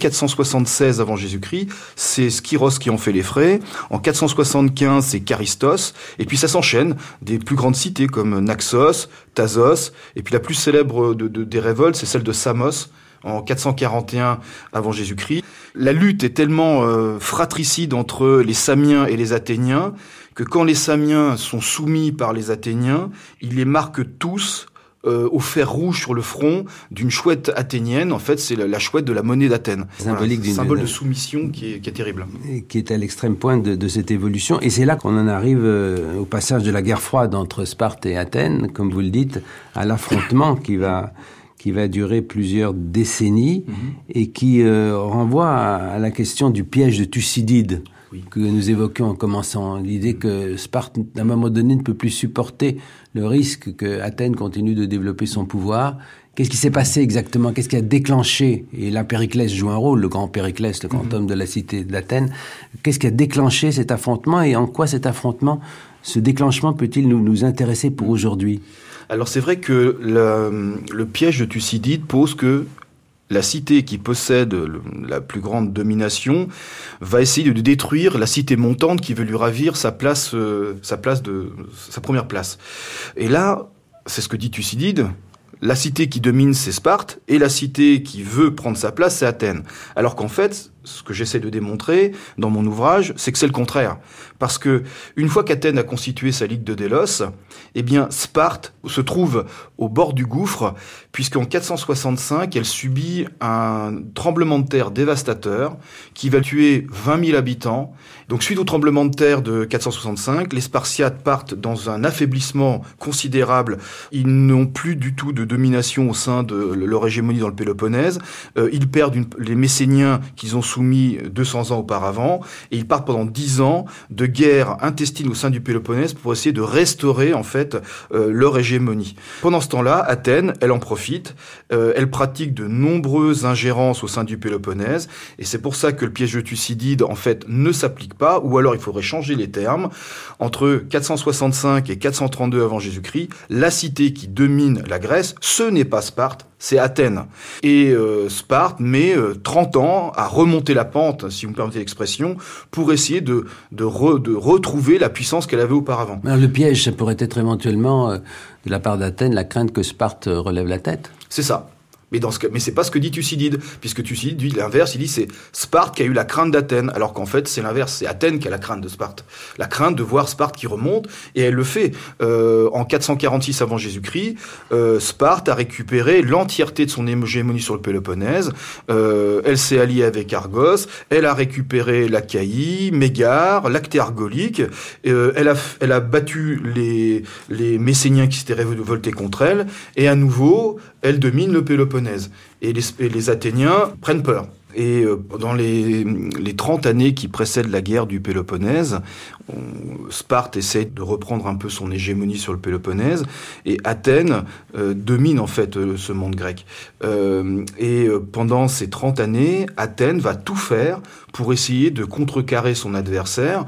476 avant Jésus-Christ, c'est Skyros qui en fait les frais. En 475, c'est Charistos. Et puis ça s'enchaîne. Des plus grandes cités comme Naxos, Thasos. Et puis la plus célèbre des révoltes, c'est celle de Samos, en 441 avant Jésus-Christ. La lutte est tellement fratricide entre les Samiens et les Athéniens que quand les Samiens sont soumis par les Athéniens, ils les marquent tous au fer rouge sur le front d'une chouette athénienne. En fait, c'est la chouette de la monnaie d'Athènes. Symbolique d'un symbole de soumission qui est terrible. Et qui est à l'extrême pointe de cette évolution. Et c'est là qu'on en arrive au passage de la guerre froide entre Sparte et Athènes, comme vous le dites, à l'affrontement qui va durer plusieurs décennies et qui renvoie à la question du piège de Thucydide. Oui. Que nous évoquions en commençant, l'idée que Sparte, à un moment donné, ne peut plus supporter le risque que Athènes continue de développer son pouvoir. Qu'est-ce qui s'est passé exactement ? Qu'est-ce qui a déclenché ? Et là, Périclès joue un rôle, le grand Périclès, le grand homme de la cité d'Athènes. Qu'est-ce qui a déclenché cet affrontement et en quoi cet affrontement, ce déclenchement peut-il nous intéresser pour aujourd'hui ? Alors c'est vrai que le piège de Thucydide pose que la cité qui possède la plus grande domination va essayer de détruire la cité montante qui veut lui ravir sa première place. Et là, c'est ce que dit Thucydide, la cité qui domine, c'est Sparte, et la cité qui veut prendre sa place, c'est Athènes. Alors qu'en fait, Ce que j'essaie de démontrer dans mon ouvrage, c'est que c'est le contraire. Parce que une fois qu'Athènes a constitué sa Ligue de Délos, eh bien, Sparte se trouve au bord du gouffre, puisqu'en 465, elle subit un tremblement de terre dévastateur qui va tuer 20 000 habitants. Donc, suite au tremblement de terre de 465, les Spartiates partent dans un affaiblissement considérable. Ils n'ont plus du tout de domination au sein de leur hégémonie dans le Péloponnèse. Ils perdent les Messéniens qu'ils ont soumis 200 ans auparavant, et ils partent pendant 10 ans de guerre intestine au sein du Péloponnèse pour essayer de restaurer en fait leur hégémonie. Pendant ce temps-là, Athènes, elle en profite, elle pratique de nombreuses ingérences au sein du Péloponnèse, et c'est pour ça que le piège de Thucydide en fait ne s'applique pas, ou alors il faudrait changer les termes. Entre 465 et 432 avant Jésus-Christ, la cité qui domine la Grèce, ce n'est pas Sparte, c'est Athènes. Et Sparte met 30 ans à remonter la pente, si vous me permettez l'expression, pour essayer de retrouver la puissance qu'elle avait auparavant. Alors, le piège, ça pourrait être éventuellement, de la part d'Athènes, la crainte que Sparte relève la tête. C'est ça. Mais dans ce cas, mais c'est pas ce que dit Thucydide, puisque Thucydide dit l'inverse, il dit c'est Sparte qui a eu la crainte d'Athènes, alors qu'en fait c'est l'inverse, c'est Athènes qui a la crainte de Sparte. La crainte de voir Sparte qui remonte, et elle le fait. En 446 avant Jésus-Christ, Sparte a récupéré l'entièreté de son hégémonie sur le Péloponnèse, elle s'est alliée avec Argos, elle a récupéré l'Achaïe, Mégare, l'Acté argolique, elle a battu les Messéniens qui s'étaient révoltés contre elle, et à nouveau, elle domine le Péloponnèse. Et les Athéniens prennent peur. Et dans les 30 années qui précèdent la guerre du Péloponnèse, Sparte essaie de reprendre un peu son hégémonie sur le Péloponnèse, et Athènes domine en fait ce monde grec. Et pendant ces 30 années, Athènes va tout faire pour essayer de contrecarrer son adversaire.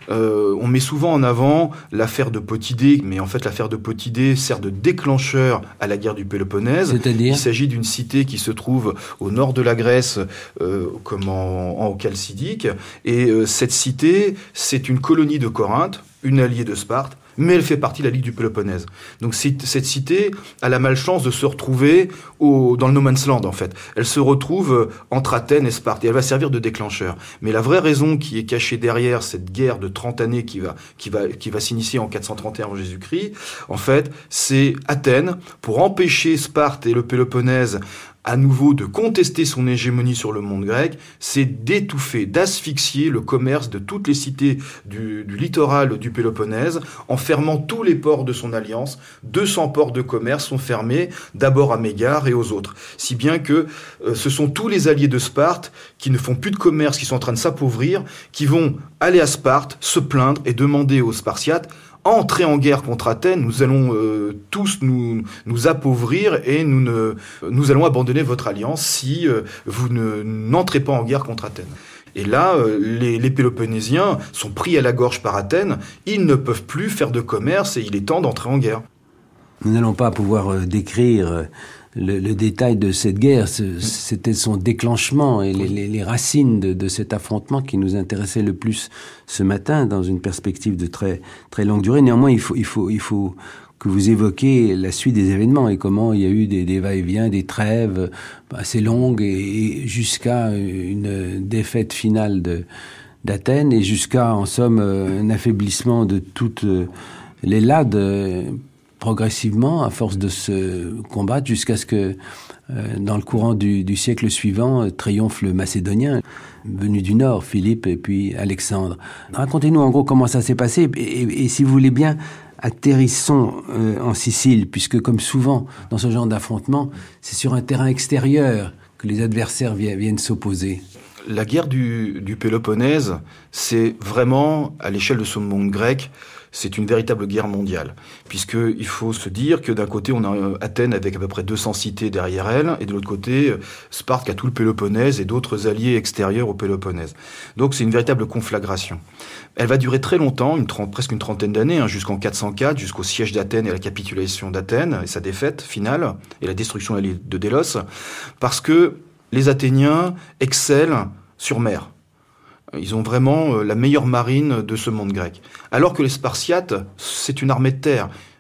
On met souvent en avant l'affaire de Potidée, mais en fait l'affaire de Potidée sert de déclencheur à la guerre du Péloponnèse. C'est-à-dire ? Il s'agit d'une cité qui se trouve au nord de la Grèce, comme en Chalcidique, et cette cité, c'est une colonie de Corinthe, une alliée de Sparte, mais elle fait partie de la Ligue du Péloponnèse. Donc cette cité a la malchance de se retrouver dans le no man's land, en fait. Elle se retrouve entre Athènes et Sparte, et elle va servir de déclencheur. Mais la vraie raison qui est cachée derrière cette guerre de 30 années qui va s'initier en 431 avant Jésus-Christ, en fait, c'est Athènes, pour empêcher Sparte et le Péloponnèse à nouveau de contester son hégémonie sur le monde grec, c'est d'étouffer, d'asphyxier le commerce de toutes les cités du littoral du Péloponnèse, en fermant tous les ports de son alliance. 200 ports de commerce sont fermés, d'abord à Mégare et aux autres. Si bien que ce sont tous les alliés de Sparte qui ne font plus de commerce, qui sont en train de s'appauvrir, qui vont aller à Sparte, se plaindre et demander aux Spartiates: entrer en guerre contre Athènes, nous allons tous nous appauvrir et nous allons abandonner votre alliance si vous n'entrez pas en guerre contre Athènes. Et là, les Péloponnésiens sont pris à la gorge par Athènes, ils ne peuvent plus faire de commerce et il est temps d'entrer en guerre. Nous n'allons pas pouvoir décrire le détail de cette guerre, c'était son déclenchement et les racines de cet affrontement qui nous intéressait le plus ce matin dans une perspective de très très longue durée. Néanmoins, il faut que vous évoquiez la suite des événements et comment il y a eu des va-et-vient, des trêves assez longues et jusqu'à une défaite finale d'Athènes et jusqu'à en somme un affaiblissement de toutes les Lades progressivement, à force de se combattre, jusqu'à ce que, dans le courant du siècle suivant, triomphe le Macédonien, venu du Nord, Philippe et puis Alexandre. Racontez-nous en gros comment ça s'est passé, et si vous voulez bien, atterrissons en Sicile, puisque comme souvent dans ce genre d'affrontement, c'est sur un terrain extérieur que les adversaires viennent s'opposer. La guerre du Péloponnèse, c'est vraiment, à l'échelle de ce monde grec, c'est une véritable guerre mondiale, puisqu'il faut se dire que d'un côté, on a Athènes avec à peu près 200 cités derrière elle, et de l'autre côté, Sparte qui a tout le Péloponnèse et d'autres alliés extérieurs au Péloponnèse. Donc c'est une véritable conflagration. Elle va durer très longtemps, presque une trentaine d'années, jusqu'en 404, jusqu'au siège d'Athènes et la capitulation d'Athènes, et sa défaite finale, et la destruction de Délos, parce que les Athéniens excellent sur mer. Ils ont vraiment la meilleure marine de ce monde grec. Alors que les Spartiates, c'est une armée de terre.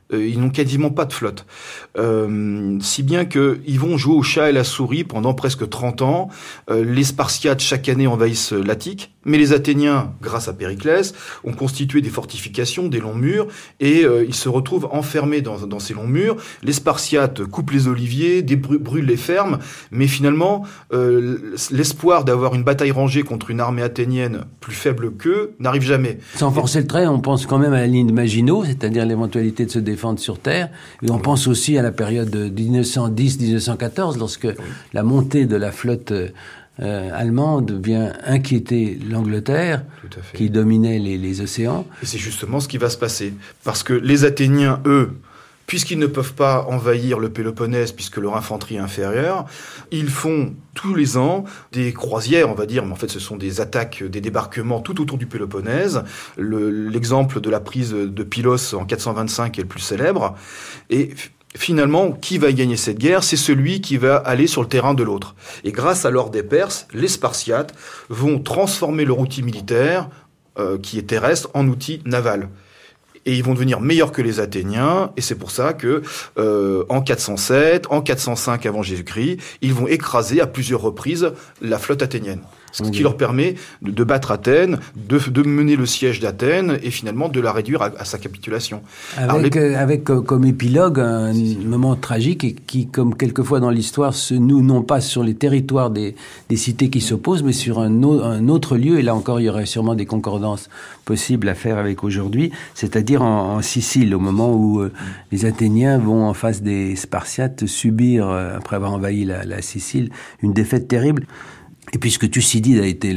Ils n'ont quasiment pas de flotte. Si bien qu'ils vont jouer au chat et la souris pendant presque 30 ans. Les Spartiates, chaque année, envahissent l'Attique. Mais les Athéniens, grâce à Périclès, ont constitué des fortifications, des longs murs, et ils se retrouvent enfermés dans ces longs murs. Les Spartiates coupent les oliviers, brûlent les fermes, mais finalement, l'espoir d'avoir une bataille rangée contre une armée athénienne plus faible qu'eux n'arrive jamais. Sans forcer le trait, on pense quand même à la ligne de Maginot, c'est-à-dire l'éventualité de se défendre sur terre, et on pense aussi à la période de 1910-1914, lorsque la montée de la flotte allemande vient inquiéter l'Angleterre, qui dominait les océans. Et c'est justement ce qui va se passer. Parce que les Athéniens, eux, puisqu'ils ne peuvent pas envahir le Péloponnèse, puisque leur infanterie est inférieure, ils font tous les ans des croisières, on va dire, mais en fait ce sont des attaques, des débarquements tout autour du Péloponnèse. L'exemple de la prise de Pylos en 425 est le plus célèbre. Et finalement, qui va gagner cette guerre? C'est celui qui va aller sur le terrain de l'autre. Et grâce à l'ordre des Perses, les Spartiates vont transformer leur outil militaire, qui est terrestre, en outil naval. Et ils vont devenir meilleurs que les Athéniens, et c'est pour ça que en 407, en 405 avant Jésus-Christ, ils vont écraser à plusieurs reprises la flotte athénienne. Ce qui leur permet de battre Athènes, de mener le siège d'Athènes et finalement de la réduire à sa capitulation. Avec comme épilogue un moment tragique et qui, comme quelquefois dans l'histoire, se noue non pas sur les territoires des cités qui s'opposent, mais sur un autre lieu. Et là encore, il y aurait sûrement des concordances possibles à faire avec aujourd'hui, c'est-à-dire en Sicile, au moment où les Athéniens vont en face des Spartiates subir, après avoir envahi la Sicile, une défaite terrible. Et puisque Thucydide a été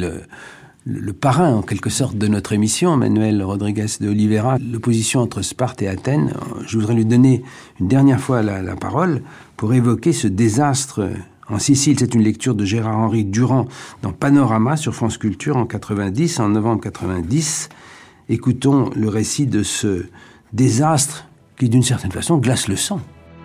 le parrain, en quelque sorte, de notre émission, Manuel Rodrigues de Oliveira, l'opposition entre Sparte et Athènes, je voudrais lui donner une dernière fois la parole pour évoquer ce désastre en Sicile. C'est une lecture de Gérard-Henri Durand dans Panorama sur France Culture en novembre 90. Écoutons le récit de ce désastre qui, d'une certaine façon, glace le sang.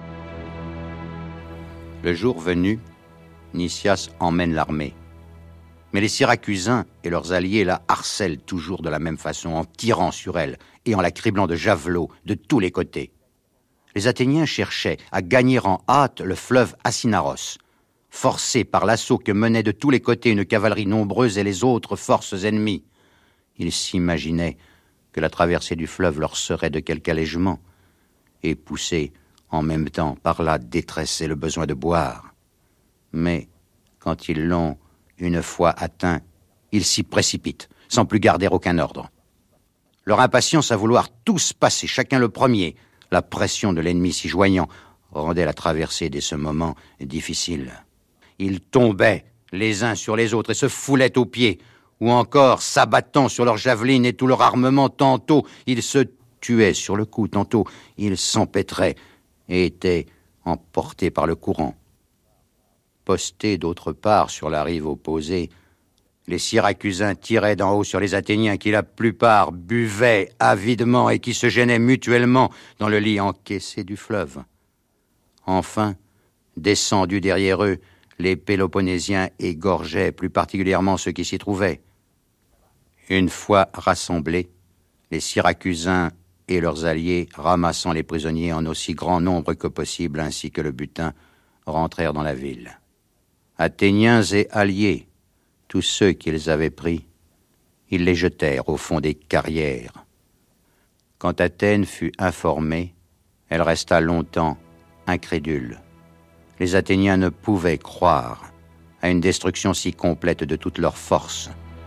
Le jour venu, Nicias emmène l'armée. Mais les Syracusains et leurs alliés la harcèlent toujours de la même façon, en tirant sur elle et en la criblant de javelots de tous les côtés. Les Athéniens cherchaient à gagner en hâte le fleuve Asinaros, forcés par l'assaut que menait de tous les côtés une cavalerie nombreuse et les autres forces ennemies. Ils s'imaginaient que la traversée du fleuve leur serait de quelque allègement, et poussés en même temps par la détresse et le besoin de boire. Mais quand ils l'ont une fois atteint, ils s'y précipitent, sans plus garder aucun ordre. Leur impatience à vouloir tous passer, chacun le premier, la pression de l'ennemi s'y joignant, rendait la traversée dès ce moment difficile. Ils tombaient les uns sur les autres et se foulaient aux pieds, ou encore s'abattant sur leurs javelines et tout leur armement, tantôt ils se tuaient sur le coup, tantôt ils s'empêtraient et étaient emportés par le courant. Postés d'autre part sur la rive opposée, les Syracusains tiraient d'en haut sur les Athéniens qui, la plupart, buvaient avidement et qui se gênaient mutuellement dans le lit encaissé du fleuve. Enfin, descendus derrière eux, les Péloponnésiens égorgeaient plus particulièrement ceux qui s'y trouvaient. Une fois rassemblés, les Syracusains et leurs alliés, ramassant les prisonniers en aussi grand nombre que possible ainsi que le butin, rentrèrent dans la ville. Athéniens et alliés, tous ceux qu'ils avaient pris, ils les jetèrent au fond des carrières. Quand Athènes fut informée, elle resta longtemps incrédule. Les Athéniens ne pouvaient croire à une destruction si complète de toutes leurs forces.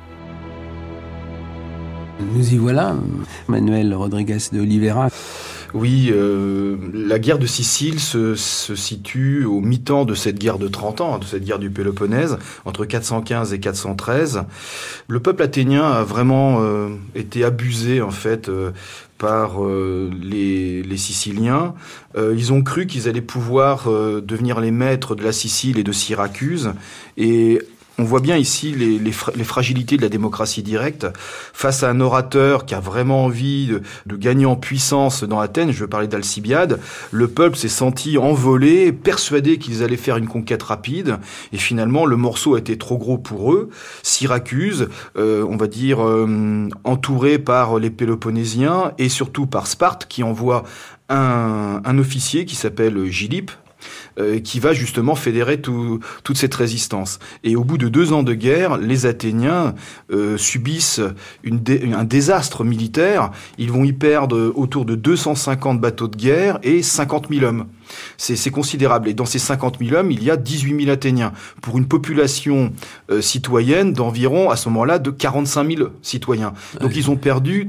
Nous y voilà, Manuel Rodrigues de Oliveira. Oui, la guerre de Sicile se situe au mi-temps de cette guerre de 30 ans, de cette guerre du Péloponnèse, entre 415 et 413. Le peuple athénien a vraiment été abusé, en fait, par les Siciliens. Ils ont cru qu'ils allaient pouvoir devenir les maîtres de la Sicile et de Syracuse, et On voit bien ici les fragilités de la démocratie directe face à un orateur qui a vraiment envie de gagner en puissance dans Athènes. Je veux parler d'Alcibiade. Le peuple s'est senti envolé, persuadé qu'ils allaient faire une conquête rapide, et finalement le morceau a été trop gros pour eux. Syracuse, on va dire entouré par les Péloponnésiens et surtout par Sparte, qui envoie un officier qui s'appelle Gylippe, qui va justement fédérer toute cette résistance. Et au bout de 2 ans de guerre, les Athéniens subissent un désastre militaire. Ils vont y perdre autour de 250 bateaux de guerre et 50 000 hommes. C'est considérable. Et dans ces 50 000 hommes, il y a 18 000 Athéniens, pour une population citoyenne d'environ, à ce moment-là, de 45 000 citoyens. Donc ils ont perdu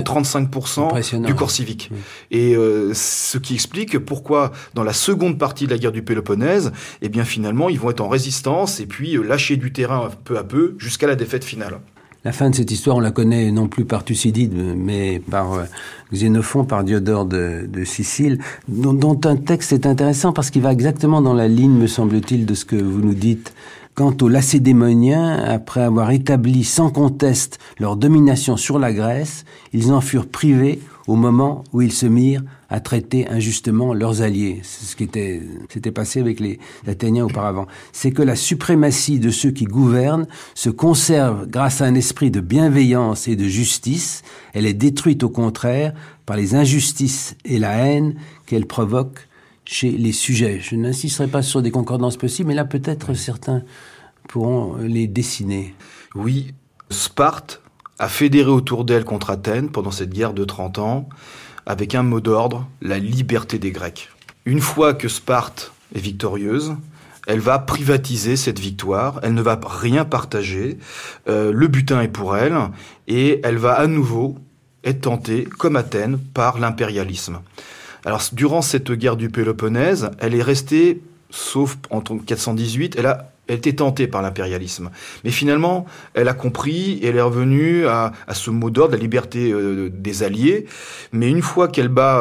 30-35% du corps civique. Et ce qui explique pourquoi, dans la seconde partie de la guerre du Péloponnèse, eh bien finalement, ils vont être en résistance et puis lâcher du terrain peu à peu jusqu'à la défaite finale. La fin de cette histoire, on la connaît non plus par Thucydide, mais par Xénophon, par Diodore de Sicile, dont un texte est intéressant parce qu'il va exactement dans la ligne, me semble-t-il, de ce que vous nous dites. Quant aux Lacédémoniens, après avoir établi sans conteste leur domination sur la Grèce, ils en furent privés au moment où ils se mirent à traiter injustement leurs alliés. C'est ce qui s'était passé avec les Athéniens auparavant. C'est que la suprématie de ceux qui gouvernent se conserve grâce à un esprit de bienveillance et de justice. Elle est détruite au contraire par les injustices et la haine qu'elle provoque chez les sujets. Je n'insisterai pas sur des concordances possibles, mais là peut-être certains pourront les dessiner. Oui, Sparte a fédéré autour d'elle contre Athènes pendant cette guerre de 30 ans, avec un mot d'ordre, la liberté des Grecs. Une fois que Sparte est victorieuse, elle va privatiser cette victoire, elle ne va rien partager, le butin est pour elle, et elle va à nouveau être tentée, comme Athènes, par l'impérialisme. Alors, durant cette guerre du Péloponnèse, elle est restée, sauf en 418, elle était tentée par l'impérialisme. Mais finalement, elle a compris et elle est revenue à ce mot d'ordre, la liberté des alliés. Mais une fois qu'elle bat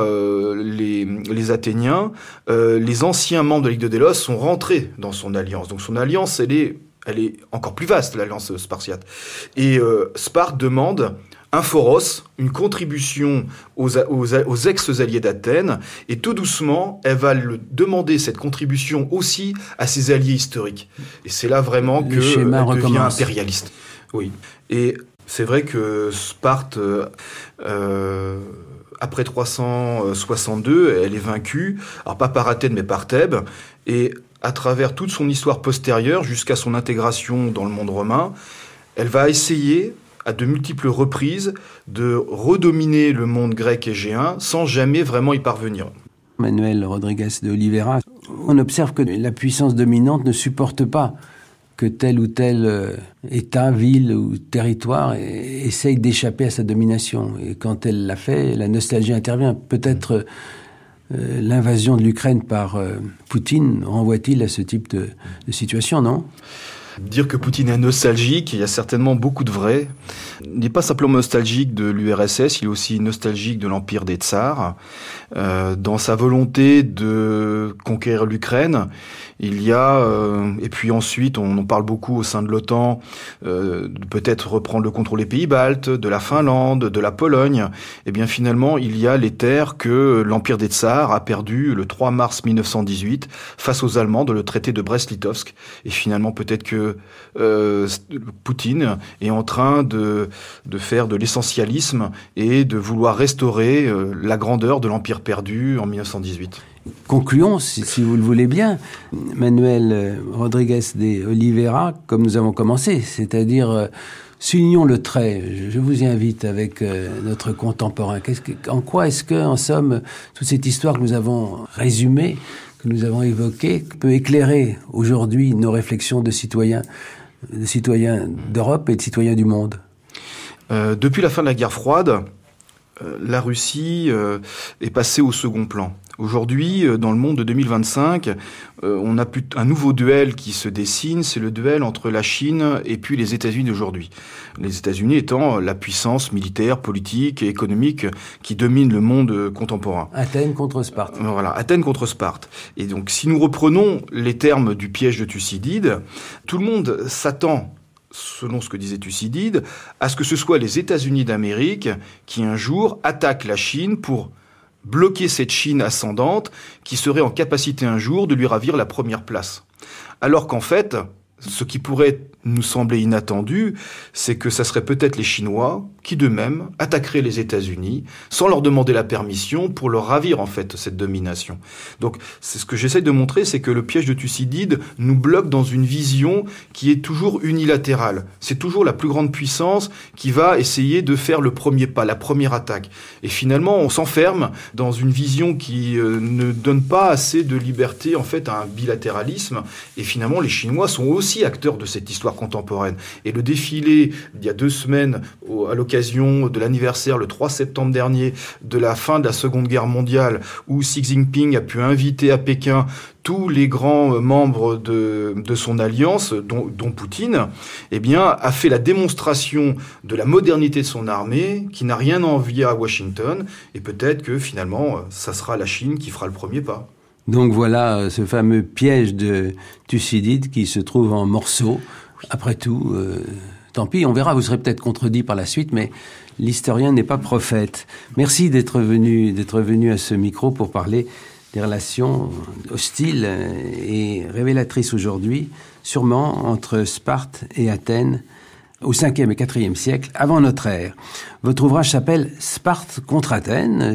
les Athéniens, les anciens membres de la Ligue de Délos sont rentrés dans son alliance. Donc son alliance, elle est encore plus vaste, l'alliance spartiate. Et Sparte demande un foros, une contribution aux ex-alliés d'Athènes, et tout doucement, elle va demander cette contribution aussi à ses alliés historiques. Et c'est là vraiment qu'elle devient impérialiste. Oui. Et c'est vrai que Sparte, après 362, elle est vaincue, alors pas par Athènes mais par Thèbes, et à travers toute son histoire postérieure, jusqu'à son intégration dans le monde romain, elle va essayer à de multiples reprises de redominer le monde grec égéen sans jamais vraiment y parvenir. Manuel Rodriguez de Oliveira, on observe que la puissance dominante ne supporte pas que tel ou tel État, ville ou territoire essaye d'échapper à sa domination. Et quand elle l'a fait, la nostalgie intervient. Peut-être l'invasion de l'Ukraine par Poutine renvoie-t-il à ce type de situation, non ? Dire que Poutine est nostalgique, il y a certainement beaucoup de vrai. Il n'est pas simplement nostalgique de l'URSS, il est aussi nostalgique de l'empire des tsars. Dans sa volonté de conquérir l'Ukraine, il y a, et puis ensuite, on en parle beaucoup au sein de l'OTAN, de peut-être reprendre le contrôle des pays baltes, de la Finlande, de la Pologne. Et bien finalement, il y a les terres que l'empire des tsars a perdues le 3 mars 1918 face aux Allemands dans le traité de Brest-Litovsk. Et finalement, peut-être que Poutine est en train de faire de l'essentialisme et de vouloir restaurer la grandeur de l'empire perdu en 1918. Concluons, si vous le voulez bien, Manuel Rodriguez de Oliveira, comme nous avons commencé, c'est-à-dire soulignons le trait. Je vous y invite avec notre contemporain. En quoi est-ce que, en somme, toute cette histoire que nous avons résumée, que nous avons évoquée, peut éclairer aujourd'hui nos réflexions de citoyens d'Europe et de citoyens du monde ? Depuis la fin de la guerre froide, la Russie est passée au second plan. Aujourd'hui, dans le monde de 2025, on a un nouveau duel qui se dessine, c'est le duel entre la Chine et puis les États-Unis d'aujourd'hui. Les États-Unis étant la puissance militaire, politique et économique qui domine le monde contemporain. Athènes contre Sparte. Voilà, Athènes contre Sparte. Et donc, si nous reprenons les termes du piège de Thucydide, tout le monde s'attend, selon ce que disait Thucydide, à ce que ce soit les États-Unis d'Amérique qui un jour attaquent la Chine pour bloquer cette Chine ascendante qui serait en capacité un jour de lui ravir la première place. Alors qu'en fait, ce qui pourrait nous sembler inattendu, c'est que ça serait peut-être les Chinois qui d'eux-mêmes attaqueraient les États-Unis sans leur demander la permission pour leur ravir en fait cette domination. Donc c'est ce que j'essaie de montrer, c'est que le piège de Thucydide nous bloque dans une vision qui est toujours unilatérale. C'est toujours la plus grande puissance qui va essayer de faire le premier pas, la première attaque. Et finalement, on s'enferme dans une vision qui ne donne pas assez de liberté en fait à un bilatéralisme. Et finalement, les Chinois sont aussi acteurs de cette histoire contemporaine. Et le défilé, il y a 2 semaines, à l'occasion de l'anniversaire, le 3 septembre dernier, de la fin de la Seconde Guerre mondiale, où Xi Jinping a pu inviter à Pékin tous les grands membres de son alliance, dont Poutine, eh bien, a fait la démonstration de la modernité de son armée, qui n'a rien à envier à Washington, et peut-être que finalement, ça sera la Chine qui fera le premier pas. Donc voilà ce fameux piège de Thucydide qui se trouve en morceaux. Après tout, tant pis, on verra, vous serez peut-être contredit par la suite, mais l'historien n'est pas prophète. Merci d'être venu à ce micro pour parler des relations hostiles et révélatrices aujourd'hui, sûrement entre Sparte et Athènes au 5e et 4e siècle avant notre ère. Votre ouvrage s'appelle Sparte contre Athènes,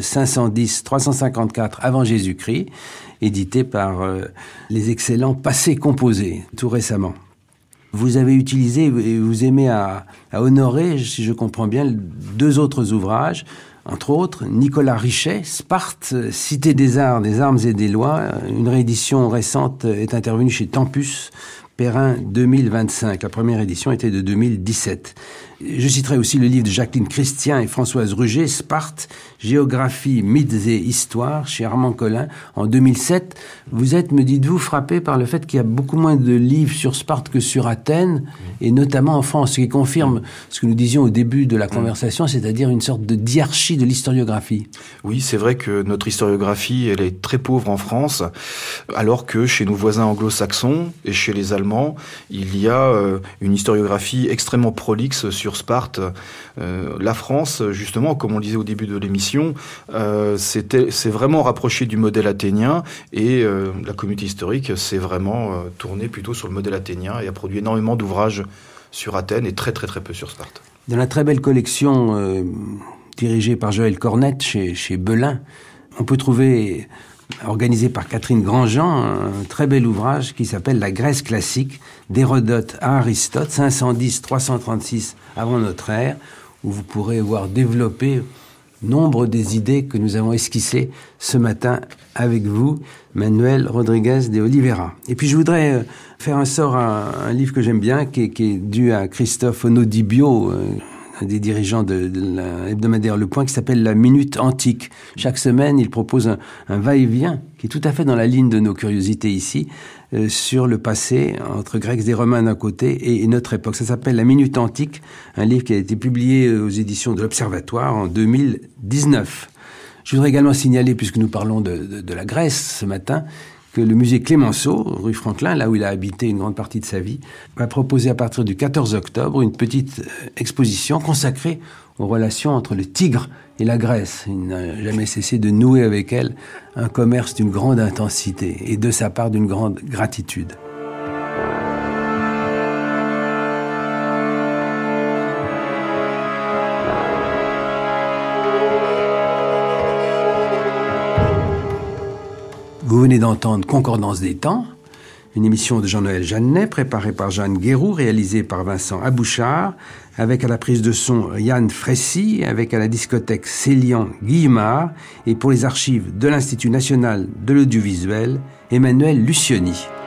510-354 avant Jésus-Christ, édité par les excellents Passés composés, tout récemment. Vous avez utilisé et vous aimez à honorer, si je comprends bien, 2 autres ouvrages, entre autres Nicolas Richet, Sparte, Cité des arts, des armes et des lois. Une réédition récente est intervenue chez Tempus, Perrin 2025. La première édition était de 2017. Je citerai aussi le livre de Jacqueline Christian et Françoise Ruger, Sparte, géographie, mythes et histoire, chez Armand Collin, en 2007. Vous êtes, me dites-vous, frappé par le fait qu'il y a beaucoup moins de livres sur Sparte que sur Athènes, et notamment en France, ce qui confirme ce que nous disions au début de la conversation, c'est-à-dire une sorte de diarchie de l'historiographie. Oui, c'est vrai que notre historiographie, elle est très pauvre en France, alors que chez nos voisins anglo-saxons et chez les Allemands, il y a une historiographie extrêmement prolixe sur Sparte. La France, justement, comme on le disait au début de l'émission, s'est vraiment rapproché du modèle athénien, et la communauté historique s'est vraiment tournée plutôt sur le modèle athénien et a produit énormément d'ouvrages sur Athènes et très très très peu sur Sparte. Dans la très belle collection dirigée par Joël Cornette chez Belin, on peut trouver, organisé par Catherine Grandjean, un très bel ouvrage qui s'appelle La Grèce classique, d'Hérodote à Aristote, 510-336 avant notre ère, où vous pourrez voir développer nombre des idées que nous avons esquissées ce matin avec vous, Manuel Rodriguez de Oliveira. Et puis je voudrais faire un sort à un livre que j'aime bien, qui est dû à Christophe Onodibio, un des dirigeants de l'hebdomadaire Le Point, qui s'appelle La Minute Antique. Chaque semaine, il propose un va-et-vient qui est tout à fait dans la ligne de nos curiosités ici, sur le passé, entre Grecs et Romains d'un côté et notre époque. Ça s'appelle La Minute Antique, un livre qui a été publié aux éditions de l'Observatoire en 2019. Je voudrais également signaler, puisque nous parlons de la Grèce ce matin, que le musée Clémenceau, rue Franklin, là où il a habité une grande partie de sa vie, va proposer à partir du 14 octobre une petite exposition consacrée aux relations entre le Tigre et la Grèce. Il n'a jamais cessé de nouer avec elle un commerce d'une grande intensité et de sa part d'une grande gratitude. Vous venez d'entendre Concordance des temps, une émission de Jean-Noël Jeannet, préparée par Jeanne Guéroux, réalisée par Vincent Abouchard, avec à la prise de son Yann Fressy, avec à la discothèque Célian Guillemard, et pour les archives de l'Institut national de l'audiovisuel, Emmanuel Lucioni.